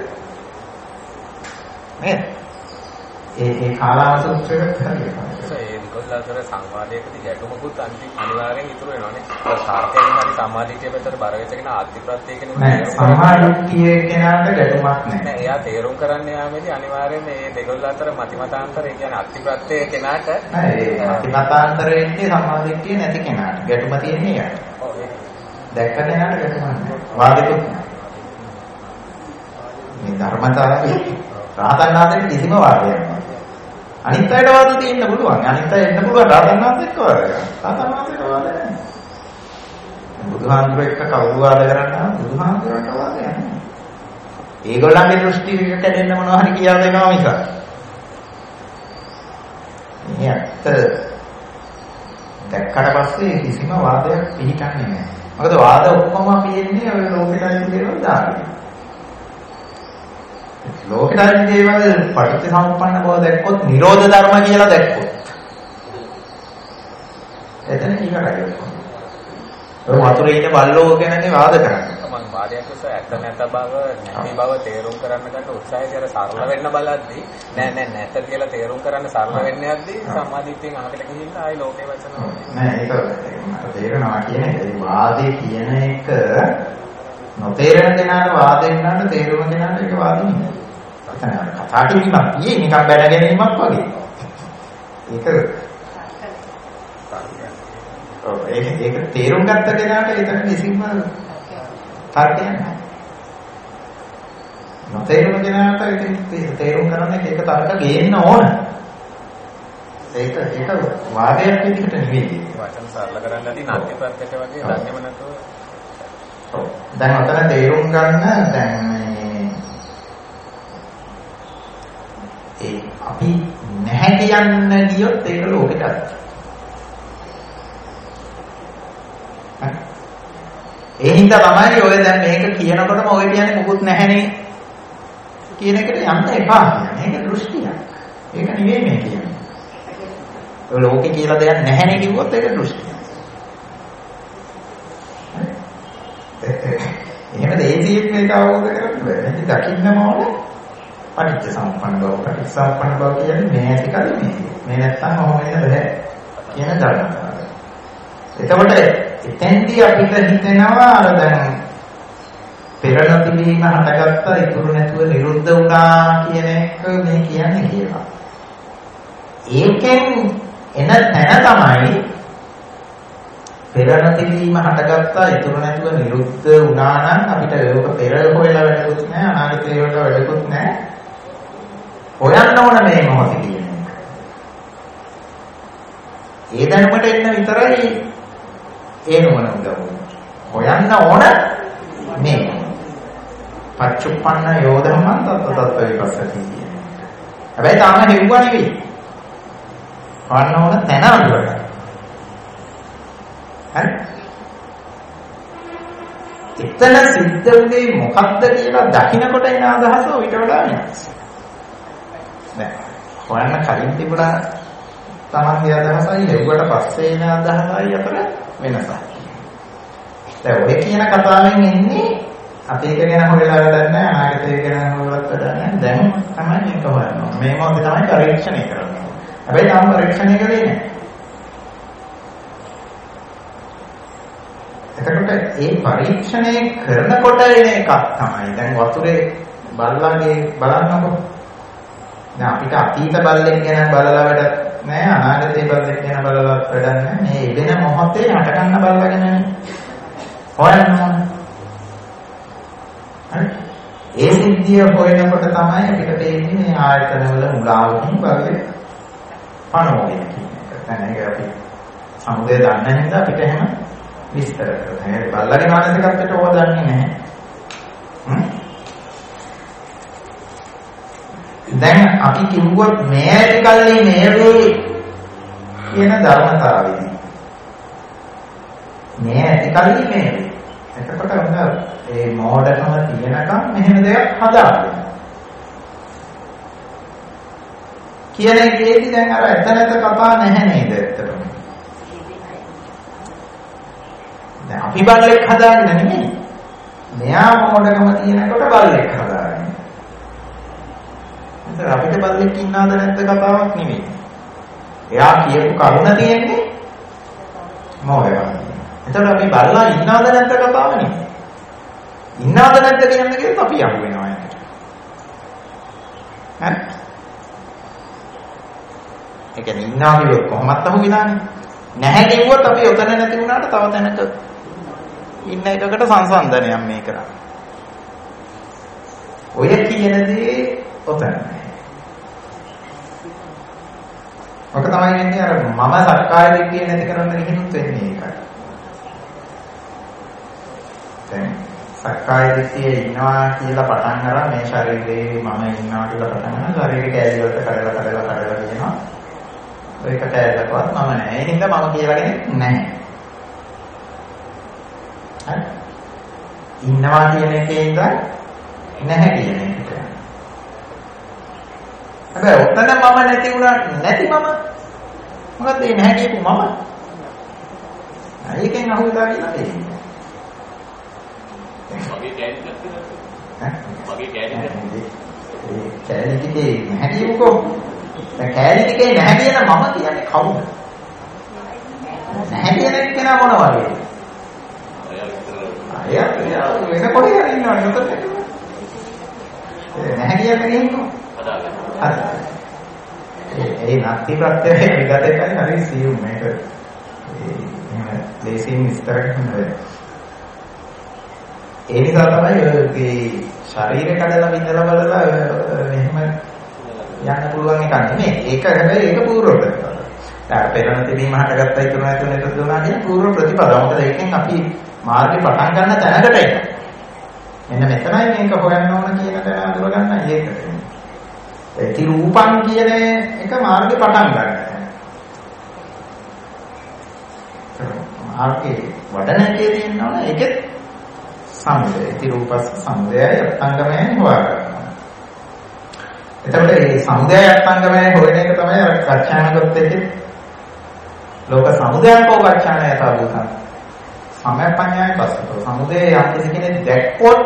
නේද? ඒ කාලාව සූත්‍රයට හරියට. ඒකවල සංවාදයකදී ගැටුමකුත් අනිවාර්යෙන් ඉතුරු වෙනවානේ. සාර්ථකයෙන් හරි සම්මාදිටිය පැත්තට බර වෙච්ච කෙනා ආත්‍තිප්‍රත්‍ය කෙනෙක් නෑ. සම්මාදිටිය කෙනාට ගැටුමක් නෑ. නෑ එයා තේරුම් කරන්න යාමේදී අනිවාර්යෙන් මේ දෙකොල්ල අතර මතිමතාන්තරය කියන්නේ ආත්‍තිප්‍රත්‍ය කෙනාට නෑ ඒ මතිමතාන්තරයේ සම්මාදිටිය නැති කෙනාට ගැටුම තියෙන්නේ යා. ඔව් ඒක. දැක්ක කෙනාට ගැටුමක් නෑ. වාදෙකුත් නෑ. මේ ධර්මතාවයේ රාතන් ආදෙන් කිසිම වාදයක් නෑ. අනිත් අයට වාද තියෙන්න පුළුවන්. අනිත් අය එන්න පුළුවන් රාතන් ආදෙන් එක්ක වාද කරන්න. රාතන් ආදෙන් වාද නැහැ. බුදුහාමුදුර එක්ක කවුරු වාද කරන්නා බුදුහාමුදුරන්ට වාදයක් නැහැ. ඒගොල්ලන්ගේ දෘෂ්ටි කැඩෙන්න මොනවා හරි කියලා දෙනවා මිසක්. මේ ඇත්ත දැක්කට පස්සේ කිසිම වාදයක් පිළිගන්නේ නැහැ. මොකද වාද ඔක්කොම අපි එන්නේ ඔය ලෝකෙට දේවල් දාගෙන. ලෝකෙට දේවල් පටිච්චසමුප්පන්න බව දැක්කොත් නිරෝධ ධර්ම කියලා දැක්කොත් එතන ඉවරයි. ඔය වතුරේ ඉන්න බල්ලෝ ගැනනේ වාද කරන්නේ. මම වාදයක් උත්සාහ ඇත්ත නැත බව නැති බව තේරුම් කරන්න ගන්න උත්සාහය කියලා සරල වෙන්න බලද්දී නෑ නැත කියලා තේරුම් කරන්න සරල වෙන්න යද්දී සම්මාදිට්ඨියෙන් අහකට ගිහිල්ලා ආයි ලෝකේ වචන නෑ ඒක මට තේරෙනවා කියන්නේ ඒ වාදේ කියන එක නොතේරෙන කෙනාට වාදෙන් ගන්න තේරුම කෙනාට ඒක වාදෙ නෙමෙයි. කතා කිරීමක් ඊයේ නිකන් බැන ගැනීමක් වගේ. ඒක තේරුම් ගත්ත කෙනාට ඒතන කිසිම තර්කයක් නැහැ. නොතේරුම් කෙනාට ඒක තේරුම් කරන්න ඒක තර්ක ගේන්න ඕන. ඒක වාදයක් විදිහට නෙවෙයි. වචන සරල කරන්න ඇති නාට්‍ය ප්‍රත්‍යක්ෂ වගේ දන්නේම නැතුව. ඔව්. දැන් අතන තේරුම් ගන්න දැන් ඒ අපි නැහැ කියන්න ගියොත් ඒක ලෝකෙට අද. ඒ හින්දා තමයි ඔය දැන් මේක කියනකොටම ඔය කියන්නේ මොකුත් නැහැනේ කියන එකට යන්න එපා කියන්නේ. ඒක දෘෂ්ටියක්. ඒක නෙවෙයි මේ කියන්නේ. ඔය ලෝකේ කියලා දෙයක් නැහැනේ කිව්වොත් ඒක දෘෂ්ටියක්. එහෙම දේශීය මේක අවබෝධ කරගන්න බෑ. ඒක දකින්නම ඕනේ. පටිච්ච සමුප්පන්න බව. පටිච්ච සමුප්පන්න බව කියන්නේ මේ ඇති කල මේ නැත්තම් ඔහොම වෙන්න බෑ කියන ධර්මතාවය. එතකොට එතෙන්දී අපිට හිතෙනවා අර දැන් පෙරණතිවීම හටගත්තා ඉතුරු නැතුව නිරුද්ධ වුණා කියන එක මේ කියන්නේ කියලා. ඒකෙන් එන තැන තමයි පෙරණතිවීම හටගත්තා ඉතුරු නැතුව නිරුද්ධ වුණා නම් අපිට ඒක පෙර හොයලා වැඩකුත් නැහැ අනාගතේ වලට වැඩකුත් නැහැ. හොයන්න ඕන මේ මොහොතේ කියන්නේ. ඒ දැනුමට එන්න විතරයි ඒ නුවණ උදව්. හොයන්න ඕන මේ පච්චුප්පන්න යෝධමන් තත්ත විපස්සති කියන්නේ. හැබැයි තාම හෙව්වා නෙවෙයි. හොයන්න ඕන තැන අඳුරගන්න. හරි? එතන සිද්ධ වුනේ මොකක්ද කියලා දකින්නකොට එන අදහස ඊට වඩා වෙනස්. දැන් හොයන්න කලින් තිබුණා තමන්ගේ අදහසයි හෙව්වට පස්සේ එන අදහසයි අතර වෙනසක්. දැන් ඔය කියන කතාවෙන් එන්නේ අපි එක ගැන හොයලා වැඩක් නැහැ අනාගතය ගැන හොයලත් වැඩක් නැහැ. දැන් තමයි මේක හොයන්නේ. මේ මොහොතේ තමයි පරීක්ෂණය කරන්නේ. හැබැයි තාම පරීක්ෂණය කරේ නැහැ. එතකොට ඒ පරීක්ෂණය කරනකොට එන එකක් තමයි දැන් වතුරේ බල්ලාගේ බලන්නකො. දැන් අපිට අතීත බල්ලෙක් ගැන බලලා වැඩක් නැහැ අනාගතේ බල්ලෙක් ගැන බලලා වැඩක් නැහැ. මේ ඉබෙන මොහොතේ හට ගන්න බල්ලා ගැන හොයන්න ඕනේ. හරි? ඒ සිද්ධිය හොයනකොට තමයි අපිට තේරෙන්නේ මේ ආයතනවල මුලාවකින් බලන්නේ පණෝගෙන කියන එක. දැන් ඒක අපි සමුදය දන්න හින්දා අපිට එහෙම විස්තර කරනවා. බල්ලාගේ මානසිකත්වයට ඕවා දන්නේ නැහැ. දැන් අපි කිව්වොත් මේ ඇති කල්ලි මේ වේ කියන ධර්මතාවයයි. මේ ඇති කල්ලි මේ වේ. එතකොට උන්ද ඒ මෝඩකම තියෙනකම් මෙහෙම දෙයක් හදාගන්න. කියන එකේදී දැන් අර එතනත කතා නැහැ නේද ඇත්තටම. දැන් අපි බල්ලෙක් හදාගන්න නෙමෙයි. මෙයා මොඩකම තියෙනකොට බල්ලෙක් හදාගන්න. ඒතර අපිට බල්ලෙක් ඉන්නවද නැද්ද කතාවක් නෙමෙයි. එයා කියපු කරුණ තියෙන්නේ මොඩකම. එතකොට අපි බල්ලා ඉන්නවද නැද්ද කතාව නෙමෙයි. ඉන්නවද නැද්ද කියනකොට අපි යමු වෙනවා එකට. හරි? ඒ කියන්නේ ඉන්නවා කියොත් කොහොමත් අහු වෙනානේ. නැහැ කිව්වොත් අපි ඔතන නැති වුණාට තව තැනක ඉන්න එකකට සංසන්දනයක් මේ කරන්නේ. ඔය කියන දේ ඔතන. ඔක තමයි වෙන්නේ අර මම සක්කාය දිට්ඨිය නැති කරන්න ගිහිනුත් වෙන්නේ ඒකයි. දැන් සක්කාය දිට්ඨිය ඉන්නවා කියලා පටන් අරන් මේ ශරීරේ මම ඉන්නවා කියලා පටන් අරන් ශරීරේ කැලි වලට කඩලා කියනවා. ඒක කැලලකවත් මම නැහැ. ඒ හින්දා මම කියලා කෙනෙක් නැහැ. හරි. ඉන්නවා කියන එකේ ඉඳන් නැහැ කියන එකට. හැබැයි ඔතන මම නැති වුණා නැති මම. මොකද මේ නැහැ කියපු මම. ඒකෙන් අහුවෙලා කියලා තියෙනවා. මගේ කැලි නැත්නම් මගේ කැලි නැත්නම් ඒ කැලි ටිකේ නැහැ කියමුකෝ. දැන් කැලි ටිකේ නැහැ කියන මම කියන්නේ කවුද? නැහැ කියන කෙනා මොන වගේද? අය වෙන කොහෙද ඉන්නවද උතන? නැහැ කියන්නේ නේද? ඒ නැති ප්‍රත්‍යය විගත එකයි හරි සියුම් මේක. එහෙම දේශින් විස්තර කරනවා. ඒ නිසා තමයි මේ ශරීරය කඩලා විඳලා බලලා මෙහෙම යන්න පුළුවන් එකක් නෙමෙයි. ඒක හැබැයි ඒක පූර්ව ප්‍රතිපදාව. දැන් පෙරණ තිබීම හටගත්තා ඉතුරු නැතුව නේද දුනා කියන පූර්ව ප්‍රතිපදාව. මොකද ඒකෙන් අපි මාර්ගේ පටන් ගන්න තැනකට එනවා. මෙන්න මෙතනයි මේක හොයන්න ඕන කියන තැන අඳුර ගන්නයි ඒකට. ඒති රූපං කියන එක මාර්ගේ පටන් ගන්න. මාර්ගේ වඩන එකේ තියෙනවා ඒකෙත් සමුදය. ඒති රූපස් සමුදයයි අංගමයෙන් හොයාගන්නවා. එතකොට මේ සමුදය අත්ංගමය හොයන එක තමයි අර කච්චායනකොත් එක්ක ලෝක සමුදයන්කෝ කච්චායන යථා භූතං. සමයපඤ්ඤාය පස්සතෝ. සමුදය යම් කෙනෙක් දැක්කොත්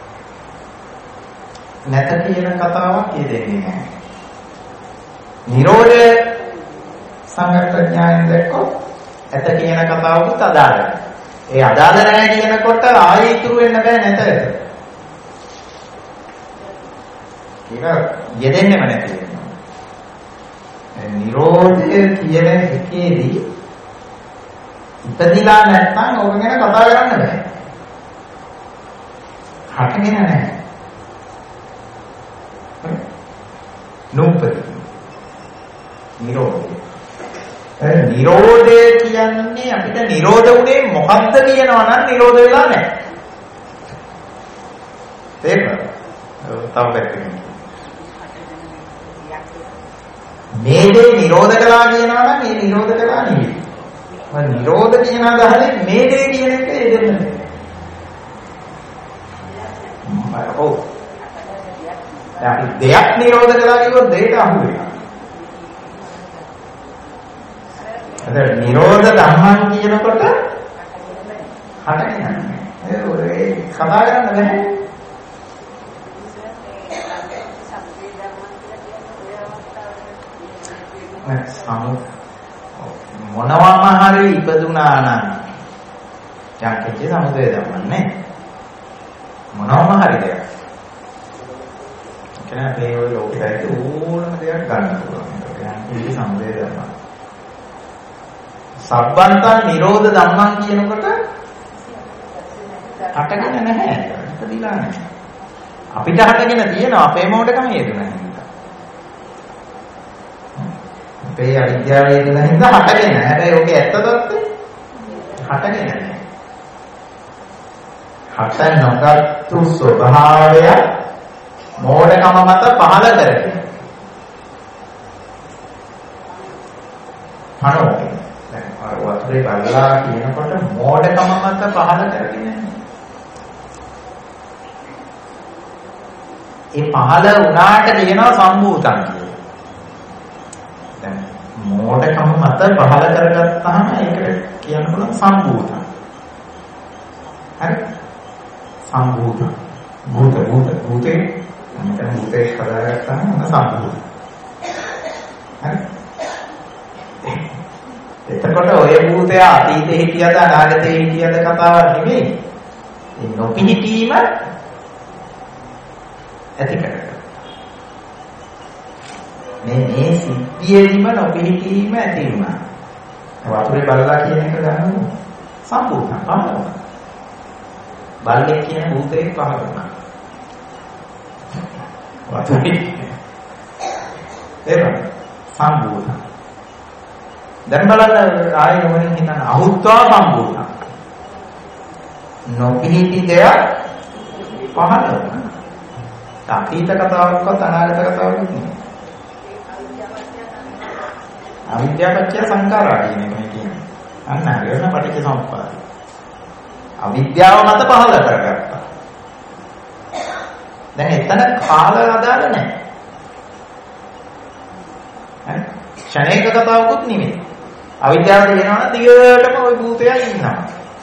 නැත කියන කතාවක් කියෙන්නේ නැහැ. නිරෝධය සංගතඥායෙන් දැක්කොත් ඇත කියන කතාවකුත් අදාළයි. ඒ අදාළ නැහැ කියනකොට ආයෙ ඉතුරු වෙන්න බෑ නැත. ඒක යෙදෙන්නෙම නැති වෙනවා. නිරෝධය කියන එකේදී ඉපදිලා නැත්නම් ඕක ගැන කතා කරන්න බෑ. හටගෙන නැහැ. නූපති. නිරෝධය. නිරෝධය කියන්නේ අපිට නිරෝධ උනේ මොකක්ද කියනවා නම් නිරෝධ වෙලා නැහැ. තේරුණාද? තව පැත්තකින්. මේ දේ නිරෝධ කළා කියනවා නම් මේ නිරෝධ කළා නෙවෙයි. මම නිරෝධ කියන අදහසේ මේ දේ කියන එක එදෙන්නේ. ඔව්. අපි දෙයක් නිරෝධ කළා කිව්වොත් දෙයට අහු වෙනවා. අද නිරෝධ ධම්මං කියනකොට හටගෙන යන්නේ. ඒ කතා කරන්න බෑ. මොනවාම හරි ඉපදුනා නම් යන්කේ සමුදය ධම්මන්නේ මොනවාම හරි දෙයක්. කියන්නේ මේ ඔය ලෝකෙට ඕනම දෙයක් ගන්න පුළුවන්. යන්කේ සමුදය ධම්ම. සබ්බන්තං නිරෝධ ධම්මං කියනකොට හටගෙන නැහැ. ඉපදිලා නැහැ. අපිට හටගෙන තියෙනවා අපේ මොඩකම හේතුණා. අපේ අවිද්‍යාවේ ඉඳලා හින්දා හටගෙන. හැබැයි ඔකේ ඇත්ත තත්ත්වය හටගෙන නැහැ. හට නොගත්තු ස්වභාවය මෝඩකම මත පහළ කරගෙන. හනෝකේ. දැන් අර වතුරේ බලලා කියනකොට මෝඩකම මත පහළ කරගෙන. ඒ පහළ වුණාට කියනවා සම්භූතං කියලා. දැන් මෝඩකම මත පහළ කරගත්තාම ඒකට කියන්න පුළුවන් සම්භූතං. හරි? සම්භූතං. භූතේ මෙතන භූතේ හදාගත්තාම මොන සම්භූතං. හරි? එතකොට ඔය භූතය අතීතේ හිටියද අනාගතේ හිටියද කතාවක් නෙමෙයි. ඒ නොපිහිටීම ඇති කරගන්න. මේ සිද්ධියෙදිම නොපිහිටීම ඇති වුණා. වතුරේ බලලා කියන එක ගන්න සම්පූර්ණ පහළ. බල්ලෙක් කියන භූතේ පහළ වුණා. වතුරේ ඒක සම්පූර්ණ. දැන් බලන්න ආයෙ මොනින් හිතන අහුත්වා සම්පූර්ණ. නොපිහිටි දෙයක් පහළ වුණා. අතීත කතාවක්වත් අනාගත කතාවක්වත් නෙමෙයි. අවිද්‍යාවච්චය සංඛාරා කියන එක මේ කියන්නේ. අන්න හරියම පටිච්චසමුප්පාදයි. අවිද්‍යාව මත පහළ කරගත්තා. දැන් එතන කාල අදාළ නැහැ. හරි? ක්ෂණයක කතාවකුත් නෙමෙයි. අවිද්‍යාව කියනවා නම් දිගටම ওই භූතය ඉන්නවා.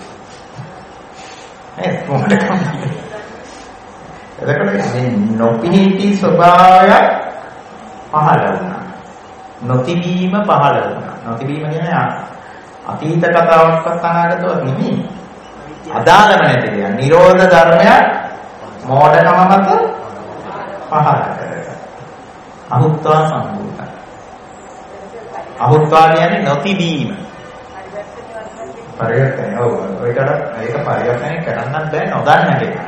කොහොමද කන්නේ? එතකොට මේ නොපිහිටි ස්වභාවය පහළ වුණා. නොතිබීම පහළ වුණා. නොතිබීම කියන්නේ අතීත කතාවක්වත් අනාගතවත් නෙමෙයි. අදාළම නැති දෙයක්. නිරෝධ ධර්මය මෝඩකම මත පහළ කරගත්තා. අහුත්වා සම්භූතං. අහුත්වා කියන්නේ නොතිබීම. පරිවර්තනය. ඔව් ඒක පරිවර්තනය කරන්නත් බෑ නොදන්න කෙනා.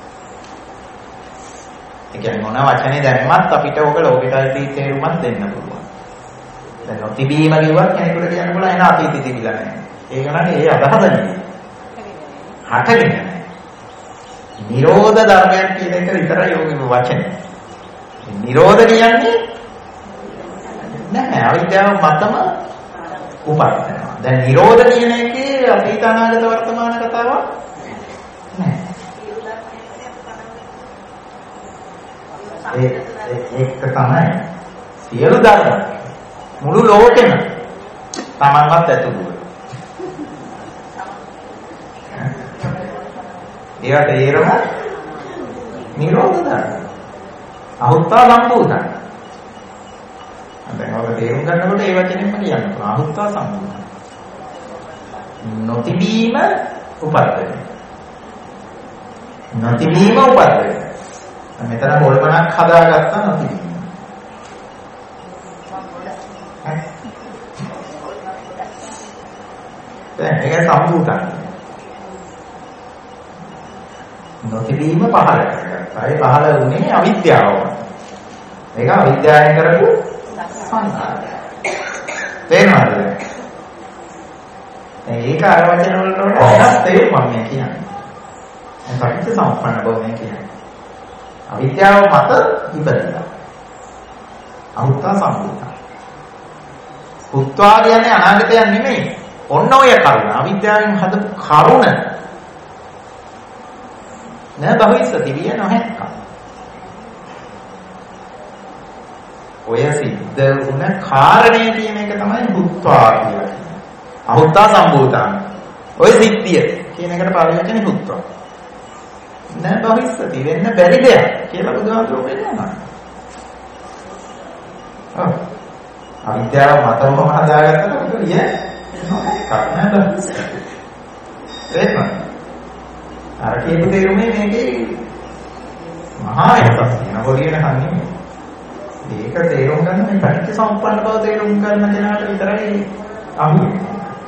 ඒ කියන්නේ මොන වචනේ දැම්මත් අපිට ඕක ලෝකෙටයි තේරුමක් දෙන්න පුළුවන්. දැන් නොතිබීම කිව්වත් කෙනෙකුට කියන්න පුළුවන් එන අතීතෙ තිබිලා නැහැ. ඒක නම් ඒ අදහස නෙමෙයි. හටගෙන නැහැ. නිරෝධ ධර්මයක් කියන එක විතරයි යෝගික වචනේ. නිරෝධ කියන්නේ නැහැ අවිද්‍යාව මතම උපදිනවා. දැන් නිරෝධ කියන එකේ අතීත අනාගත වර්තමාන කතාවක් නැහැ. ඒක තමයි සියලු ධර්ම මුළු ලෝකෙම තමන්වත් ඇතුළු. ඒවට ඒරම නිරෝධ ධර්ම. අහුත්තා සම්පූර්ණයි. දැන් ඔබ තේරුම් ගන්නකොට ඒ වචනේම කියන්න පුළුවන්. අහුත්තා සම්පූර්ණයි. නොතිබීම උපද්දවන. නොතිබීම උපද්දවන. මෙතන හොල්මනක් හදාගත්තා නොතිබීම. දැන් ඒක සම්පූර්ණයි. නොතිබීම පහළ කරගත්තා. ඒ පහළ වුණේ අවිද්‍යාව. මේක අවිද්‍යාවෙන් කරපු සංස්කාරය. තේරෙනවද? ඒක අර වචන වලට වෙනස් දෙයක් මම කියන්නේ. මම පටිච්ච සමුප්පන්න බව මේ කියන්නේ. අවිද්‍යාව මත ඉපදෙනවා. අහුත්තා සම්පූර්ණ. උත්වා කියන්නේ අනාගතයක් නෙමෙයි. ඔන්න ඔය කරුණ. අවිද්‍යාවෙන් හදපු කරුණ. නෑ භවිෂ්‍යති විය නොහැක්ක. ඔය සිද්ධ වුණ කාරණේ කියන එක තමයි උත්වා කියලා කියන්නේ. අහුත්තා සම්පූර්ණ. ඔය සිද්ධිය කියන එකට පාවිච්චි කරන්නේ උත්වා. නෑ භවිෂ්‍යති වෙන්න බැරි දෙයක් කියලා බුදුහාමුදුරුවෝ කියනවා. අවිද්‍යාව මතම හදාගත්තට මොකද කියන්නේ? කර්ණය භවිෂ්‍යති. එහෙම. අර කියපු තේරුමේ මේකේ මහා වෙනසක් තියෙනවා. පොඩියට හන්නේ. මේක තේරුම් ගන්න මේ පටිච්ච සමුප්පන්න බව තේරුම් ගන්න කෙනාට විතරයි අහුවෙන්නේ.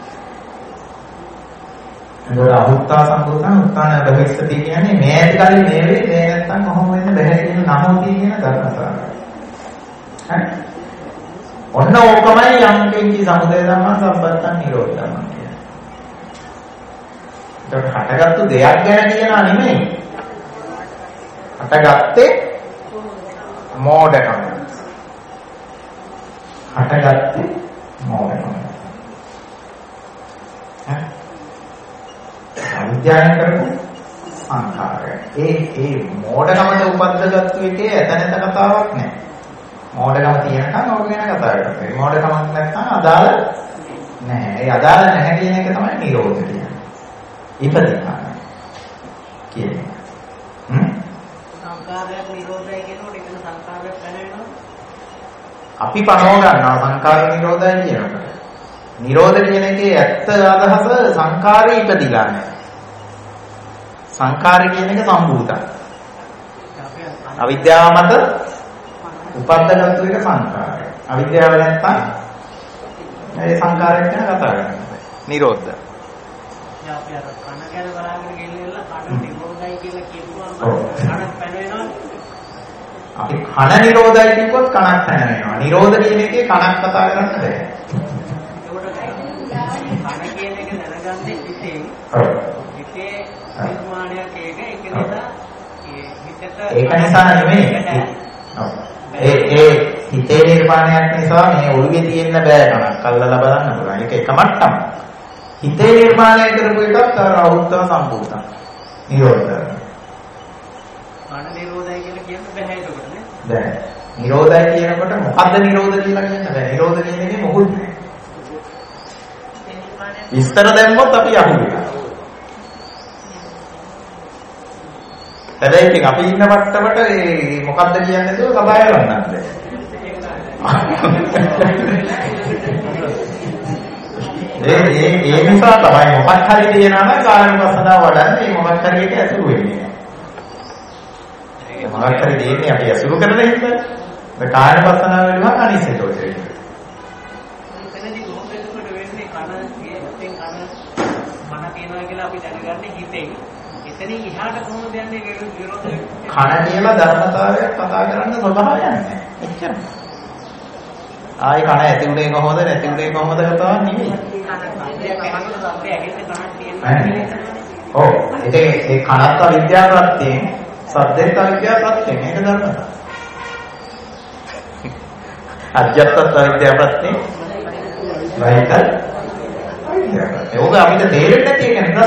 ඒක අහුත්තා සම්පූර්ණ උත්තාන භවිෂ්‍යති කියන්නේ මේ ඇති කලින් මේ වෙයි මේ නැත්තම් කොහොම වෙන්න බෑ කියන නහෝති කියන ධර්මතාවය. හරි? ඔන්න ඕකමයි යම් කෙනෙක් සමුදය ධර්ම සම්පත්තන් නිරෝධ ධර්ම කියන්නේ. ඒක හටගත්තු දෙයක් ගැන කියනා නෙමෙයි. හටගත්තේ මෝඩකම. හටගත්තේ මෝඩකම. අවිද්‍යාවෙන් කරපු සංඛාරය. ඒ මෝඩකමට උපද්දගත්තු එකේ ඇතනත කතාවක් නෑ. මෝඩකම තියෙනකන් ඕක ගැන කතා කරන්නේ. මෝඩකමක් නැත්නම් අදාළ නැහැ. ඒ අදාළ නැහැ කියන එක තමයි නිරෝධ කියන්නේ. ඉපදිනා කියන්නේ. සංඛාරයක් නිරෝධය කියනකොට එතන සංඛාරයක් පැනෙනවා. අපි පනව ගන්නවා සංඛාර නිරෝධය කියනකොට. නිරෝධ කියන එකේ ඇත්ත අදහස සංඛාරේ ඉපදිලා නැහැ. සංඛාර කියන එක සම්භූතයි. අවිද්‍යාව මත උපද්දගත්තු එක සංඛාරය. අවිද්‍යාව නැත්තම් මේ සංඛාරයක් ගැන කතා කරන්නේ. නිරෝධ. අපි අර කන ගැන බලාගෙන ගෙල්ලෙලා කන නිරෝධයි කියලා කියපුවම කනක් පැනෙනවා. අපි කන නිරෝධයි කිව්වොත් කනක් පැනෙනවා. නිරෝධ කියන එකේ කනක් කතා කරන්න බෑ. කන කියන එක දැනගන්නේ හිතේ. හිතේ නිර්මාණයක් ඒක නිසා ඒක නිසා නෙමෙයි. ඒ හිතේ නිර්මාණයක් නිසා මේ ඔළුවේ තියෙන්න බෑ කනක් අල්ලලා බලන්න පුළුවන්. ඒක එක මට්ටම. හිතේ නිර්මාණය කරපු එකත් අර අවුත්තා සම්පූර්ණ. නිරෝධය. කන නිරෝධය කියලා කියන්න බෑ ඒකට නේ. බෑ. නිරෝධය කියනකොට මොකද්ද නිරෝධ කියලා කියන්න බෑ. නිරෝධ කියන එකේ මොකුත් නෑ. විස්තර දැම්මොත් අපි අහුවෙනවා. හැබැයි ඉතින් අපි ඉන්න මට්ටමට මේ මොකද්ද කියන්නේ නේද කතා කරන්නත් බෑ. ඒ නිසා තමයි මොකක් හරි තියනවා නම් කායනුපස්සනාව වඩන්නේ මොකක් හරි එක ඇසුරු වෙන්නේ. ඒක මොකක් හරි දෙන්නේ අපි ඇසුරු කරන හින්දා. ඒ කායනුපස්සනාව වෙනවා අනිසෙතෝ කියන්නේ. එතනදී මොකෙකට වෙන්නේ කන තියෙනවා කියලා අපි දැනගන්නේ හිතෙන්. එතනින් එහාට කොහොමද යන්නේ විරෝධය? කන කියලා ධර්මතාවයක් කතා කරන්න ස්වභාවයක් නැහැ. එච්චරයි. ආයි කන ඇති උනේ කොහොමද නැති උනේ කොහොමද කතාවක් නෙමෙයි. ඔව් ඒ කනත් අවිද්‍යාව ප්‍රත්‍යයෙන් සද්දේත් අවිද්‍යාව ප්‍රත්‍යයෙන් මේක ධර්මතාවය. අධ්‍යාත්මත් අවිද්‍යාව ප්‍රත්‍යයෙන් වයිත ඒක අපිට තේරෙන්නේ නැති එක නේද?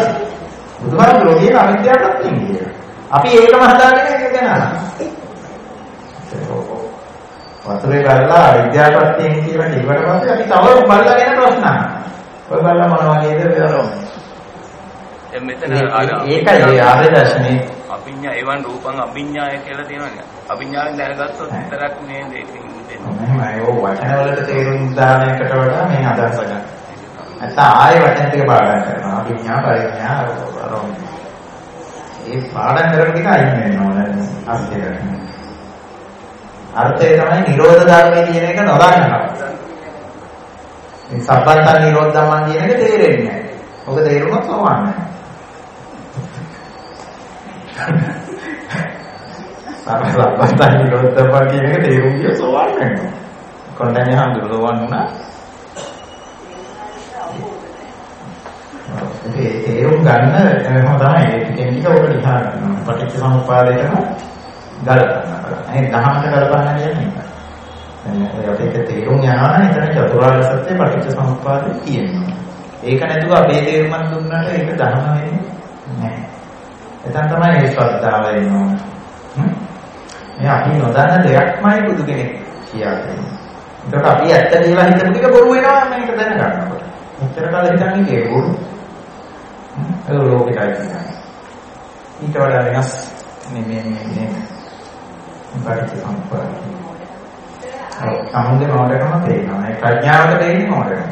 බුදුහාමුදුරුවෝ කියන අවිද්‍යාව ප්‍රත්‍යයෙන් කියන. අපි ඒකම හදාගෙන ඒක ගැන වතුරේ බලලා විද්‍යාපත්‍යයෙන් කියලා කිව්වට පස්සේ අපි තව බලලා ගැන ප්‍රශ්න අහනවා. ඔය බලලා මොනවා වගේද කියලා. මෙතන ඒකයි ආර්ය දර්ශනේ අභිඥා එවන් රූපං අභිඥාය කියලා තියෙනවනේ. අභිඥාවෙන් දැනගත්තොත් විතරක් නේද ඒක දෙන්නේ. එහෙමයි. ඔය වචන වලට තේරුම් දානයකට වඩා මේ අදහස ගන්න. නැත්නම් ආයේ වචන ටික පාඩම් කරනවා. අභිඥා පරිඥා අරෝම. ඒ පාඩම් කරන ටික අයින් වෙන්න ඕනේ අර්ථයකට. අර්ථය තමයි නිරෝධ ධර්මයේ කියන එක නොදන්නවා. මේ සබ්බන්ත නිරෝධ ධම්මන් කියන එක තේරෙන්නේ නැහැ. ඔක තේරුණොත් සෝවාන් නැහැ. සබ්බන්ත නිරෝධ ධම්මන් කියන එක තේරුම් ගිය සෝවාන් වෙනවා. කොණ්ඩඤ්ඤ හඳුර සෝවාන් වුණා. ඒ තේරුම් ගන්න තමයි ඒ ටිකෙන් ටික ඔක ලියා ගන්නවා. පටිච්චසමුප්පාදයටම ගලපන්න. ඒ දහමට ගලපන්න කියන්නේ. දැන් අපිට තේරුම් යනවා නම් එතන චතුරාර්ය සත්‍ය පටිච්චසමුප්පාදේ තියෙනවා. ඒක නැතුව අපේ තේරුමක් දුන්නට ඒක ධර්ම වෙන්නේ නැහැ. එතන තමයි ඒ ශ්‍රද්ධාව එන්නේ. මේ අපි නොදන්න දෙයක්මයි බුදු කෙනෙක් කියලා තියෙන්නේ. ඒකට අපි ඇත්ත කියලා හිතන ටික බොරු වෙනවා මේක දැනගන්නකොට. මෙච්චර කාල හිතන්නේ ඒක බොරු. ඒක ලෝකෙටයි කියන්නේ. ඊට වඩා වෙනස් නෙමෙයි පටිච්චසමුප්පාදේ. සමුදේ මොඩකම තේරෙනවා. ඒ ප්‍රඥාවට තේරෙන්නේ මොඩකම.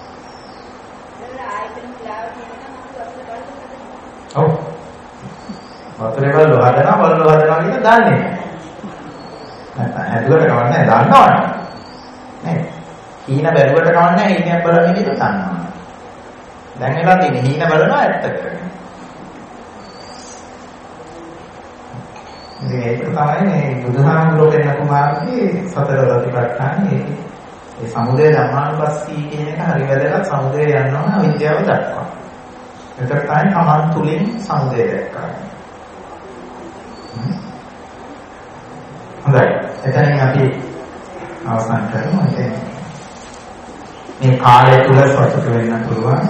ඔව්. වතුරේ වල හදනවා වල හදනවා කියන දන්නේ නැහැ. නැත්නම් හැදුවට කවන්නේ දන්නවනේ. නේද? හීන බැලුවට කවන්නේ හීනයක් බලන විදිහට දන්නවා. දැන් වෙලා තියෙන්නේ හීන බලනවා ඇත්ත කරගෙන. ඉතින් ඒක තමයි මේ බුදුහාමුදුරුවෝ දෙන්නකෝ මාර්ගයේ සතර ප්‍රතිපත්තන්නේ ඒ සමුදය ධම්මානුපස්සී කියන එක හරි වැදගත්. සමුදය යනවා අවිද්‍යාව දක්වා. ඒකට තමයි තමන් තුලින් සමුදය දැක්කන්නේ. හොඳයි. එතනින් අපි අවසන් කරමු. මේ කාලය තුල සතුට වෙන්න පුළුවන්.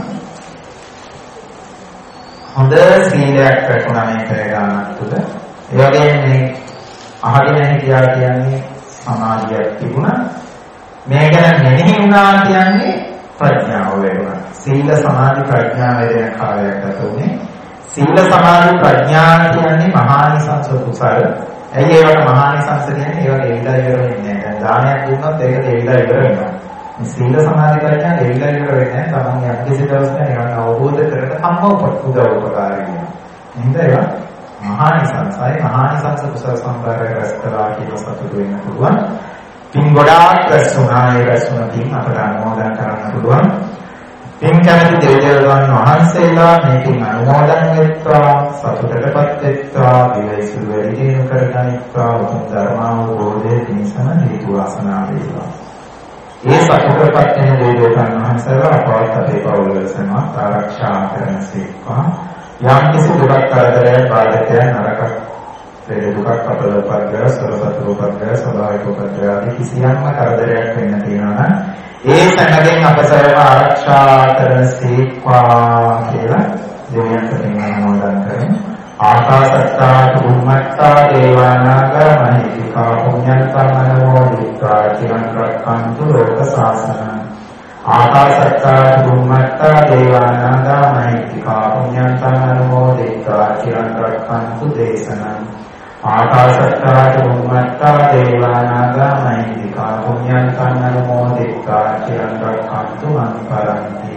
හොඳ සීලයක් රැකුණා මේ පෙරගානක් තුල. ඒ වගේම මේ අහගෙන හිටියා කියන්නේ සමාධියක් තිබුණා. මේ ගැන මෙනෙහි වුණා කියන්නේ ප්‍රඥාව වැඩුණා. සීල සමාධි ප්‍රඥා වැඩෙන කාලයක් ගත වුණේ. සීල සමාධි ප්‍රඥා කියන්නේ මහානිසංස කුසල. ඇයි ඒවට මහානිසංස කියන්නේ? ඒවට එවිලා ඉවර වෙන්නේ නැහැ. දැන් දානයක් දුන්නොත් ඒකට එවිලා ඉවර වෙනවා. මේ සීල සමාධි ප්‍රඥා එවිලා ඉවර වෙන්නේ නැහැ. තමන් යම්කිසි දවසක නිවන් අවබෝධ කරගන්න උදව් උපකාරී වෙනවා. එහෙනම් ඒවා මහානිසංසයි. මහානිසංස කුසල සම්භාරය රැස් කළා කියලා සතුටු වෙන්න පුළුවන්. පින් ගොඩාක් රැස් වුණා. ඒ රැස් වුණ පින් අපට අනුමෝදන් කරන්න පුළුවන්. පින් කැමති දෙවියන් වහන්සේලා මේකෙන් අනුමෝදන් වෙත්වා, සතුටටපත් වෙත්වා, විවේසුල වැඩි දියුණු කරගනිත්වා, උතුම් ධර්මාවබෝධයේ පිණසම හේතු වාසනා වේවා. ඒ සතුටටපත් වෙන දෙවියන් වහන්සේලා අපවත් අපේ පවුල සමත් ආරක්ෂා කරනසේක්වා. යම් කිසි දුකක් කරදරයක් බාධකයක් නරකක් වේද දුකක් අපල උපද්‍රව සරසතු උපද්‍රව ස්වභාවික උපද්‍රව ආදී කිසියම්ම කරදරයක් වෙන්න තියෙනවා නම් ඒ සැනගෙන් අපසරව ආරක්ෂා කරන සීක්වා කියලා දෙවියන්ට පින්වන්දන කරමු. ආකාශත්තා බුම්මත්තා දේවානාගා මහිත්‍තිකා පුඤ්ඤන්තං අනුමෝදිත්වා චිරං රක්ඛන්තු ලෝක සාසනං. ආකාශත්තා බුම්මත්තා දේවානාගා මහිත්‍තිකා පුඤ්ඤන්තං අනුමෝදිත්වා චිරං රක්ඛන්තු දේශනං. ආකාශත්තා බුම්මත්තා දේවානාගා මහිත්‍තිකා පුඤ්ඤන්තං අනුමෝදිත්වා චිරං රක්ඛන්තු මං පරන්ති.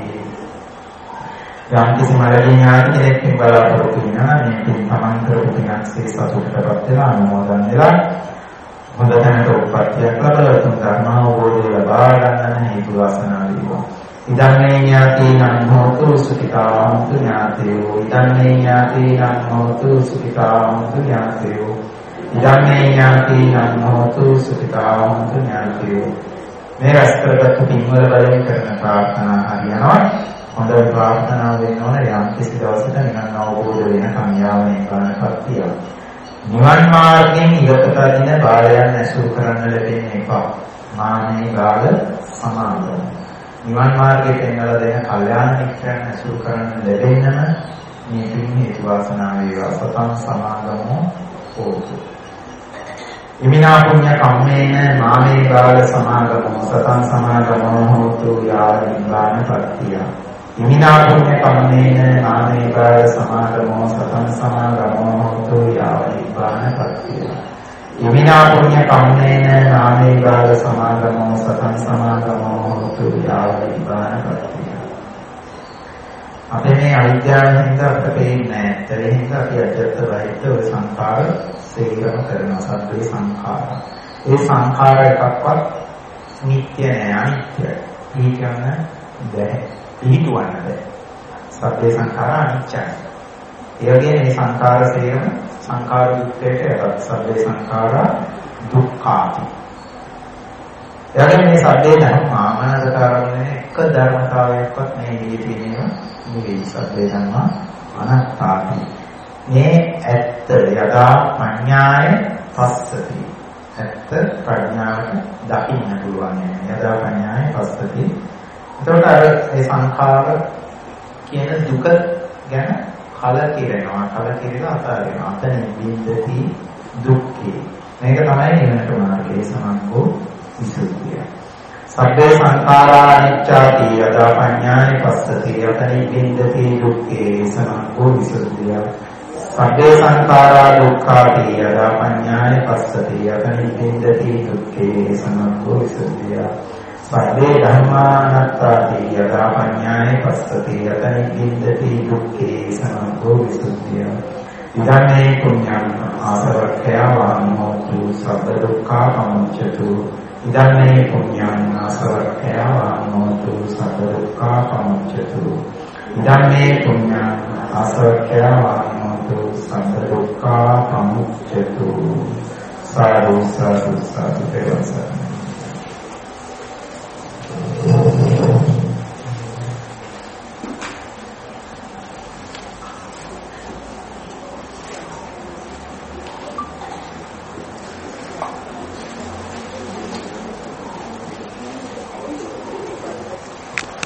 යම් කිසි මරණීය ඥාති කෙනෙක් බලාපොරොත්තු වෙනවා මේ තමන් කරපු පිනක්සේ සතුටටපත් වෙලා අනුමෝදන් වෙලා හොඳ තැනක උපත්යක් ලබලා තුන් ධර්මාවබෝධය ලබා ගන්න හේතු වාසනා වේවා. ඉදන්නේ ඥාතිනම් හෝතු සුඛිතාවන්තු ඥාතයෝ. ඉදන්නේ ඥාතිනම් හෝතු සුඛිතාවන්තු ඥාතයෝ. ඉදන්නේ ඥාතිනම් හෝතු සුඛිතාවන්තු ඥාතයෝ. මේ රැස්කරගත් පින්වල බලයෙන් කරන ප්‍රාර්ථනා හරියනවා. හොඳ ප්‍රාර්ථනා වෙන්න ඕන යම් කිසි දවසක නිවන් අවබෝධ වෙන කන්‍යාවනේ කරනපත් තියනවා. නිවන් මාර්ගයෙන් ඉවතට දින බාලයන් ඇසුරු කරන්න ලැබෙන්නේ එපා. මානේ බාල සමාදම. නිවන් මාර්ගයට එන්නලා දෙන කල්යාණ මිත්‍රයන් ඇසුරු කරන්න ලැබෙන්නම මේ පින් හේතු වාසනා වේවා. සතං සමාදමෝ හෝතු. ඉමිනා පුඤ්ඤ කම්මේන නාමේ බාල සමාගමෝ සතං සමාගමෝ හෝතු යාව නිබ්බාන පත්තිය. ඉමිනා පුඤ්ඤ කම්මේන නාමේ බාල සමාගමෝ සතං සමාගමෝ හෝතු යාව නිබ්බාන පත්තිය. ඉමිනා පුඤ්ඤ කම්මේන නාමේ බාල සමාගමෝ සතං සමාගමෝ හෝතු යාව නිබ්බාන පත්තිය. අපේ මේ අවිද්‍යාවෙන් හින්දා අපිට පේන්නේ නැහැ. ඒ හින්දා අපි අජත්ත බහිද්ද සංඛාර සේකරම කරන සත්‍ය සංඛාර. ඒ සංඛාර එකක්වත් නිට්ටය නෑ අනිත්‍යයි. ඊ කියන්නේ බෑ. පිටවන්න බෑ. සත්‍ය සංඛාර අනිත්‍යයි. ඒ වගේ මේ සංඛාර සේකරම සංඛාර දුක්ඛයට යටත් සත්‍ය සංඛාර දුක්ඛාති. එයාගේ මේ සත්‍ය ධර්ම ආමනතරන්නේ එක ධර්මතාවයක්වත් මේ ඉදී තියෙනවා. මේ සත්‍ය ධර්ම අනාත්තාති. මේ ඇත්ත යදා පඤ්ඤාය පස්සති. ඇත්ත ප්‍රඥාවට දකින්න පුළුවන්. යදා පඤ්ඤාය පස්සති. එතකොට අර ඒ සංඛාර කියන දුක ගැන කලකිරෙනවා. කලකිරලා අතාරිනවා. අතන බින්දති දුක්ඛේ. මේක තමයි නිවනට මාර්ගයේ සමංගෝ විසුද්ධිය. සබ්බේ සංඛාරා අනිච්චාති යදා පඤ්ඤාය පස්සති. අතන බින්දති දුක්ඛේ සමංගෝ විසුද්ධිය. සබ්බේ සංඛාරා දුක්ඛාති යදා පඤ්ඤාය පස්සති. අතන බින්දති දුක්ඛේ සමංගෝ විසුද්ධිය. සබ්බේ ධම්මානාත්තාති යදා පඤ්ඤාය පස්සති. අතන බින්දති දුක්ඛේ සමංගෝ විසුද්ධිය. ඉදම්මේ පුඤ්ඤං ආසවක්ඛයා වාමෝතු සබ්බ දුක්ඛා පමුච්ඡතු. ඉදම්මේ පුඤ්ඤං ආසවක්ඛයා වාමෝතු සබ්බ දුක්ඛා පමුච්ඡතු. ඉදම්මේ පුඤ්ඤං ආසවක්ඛයා වාමෝතු සබ්බ දුක්ඛා පමුච්ඡතු. සාදු සාදු සාදු දේවසන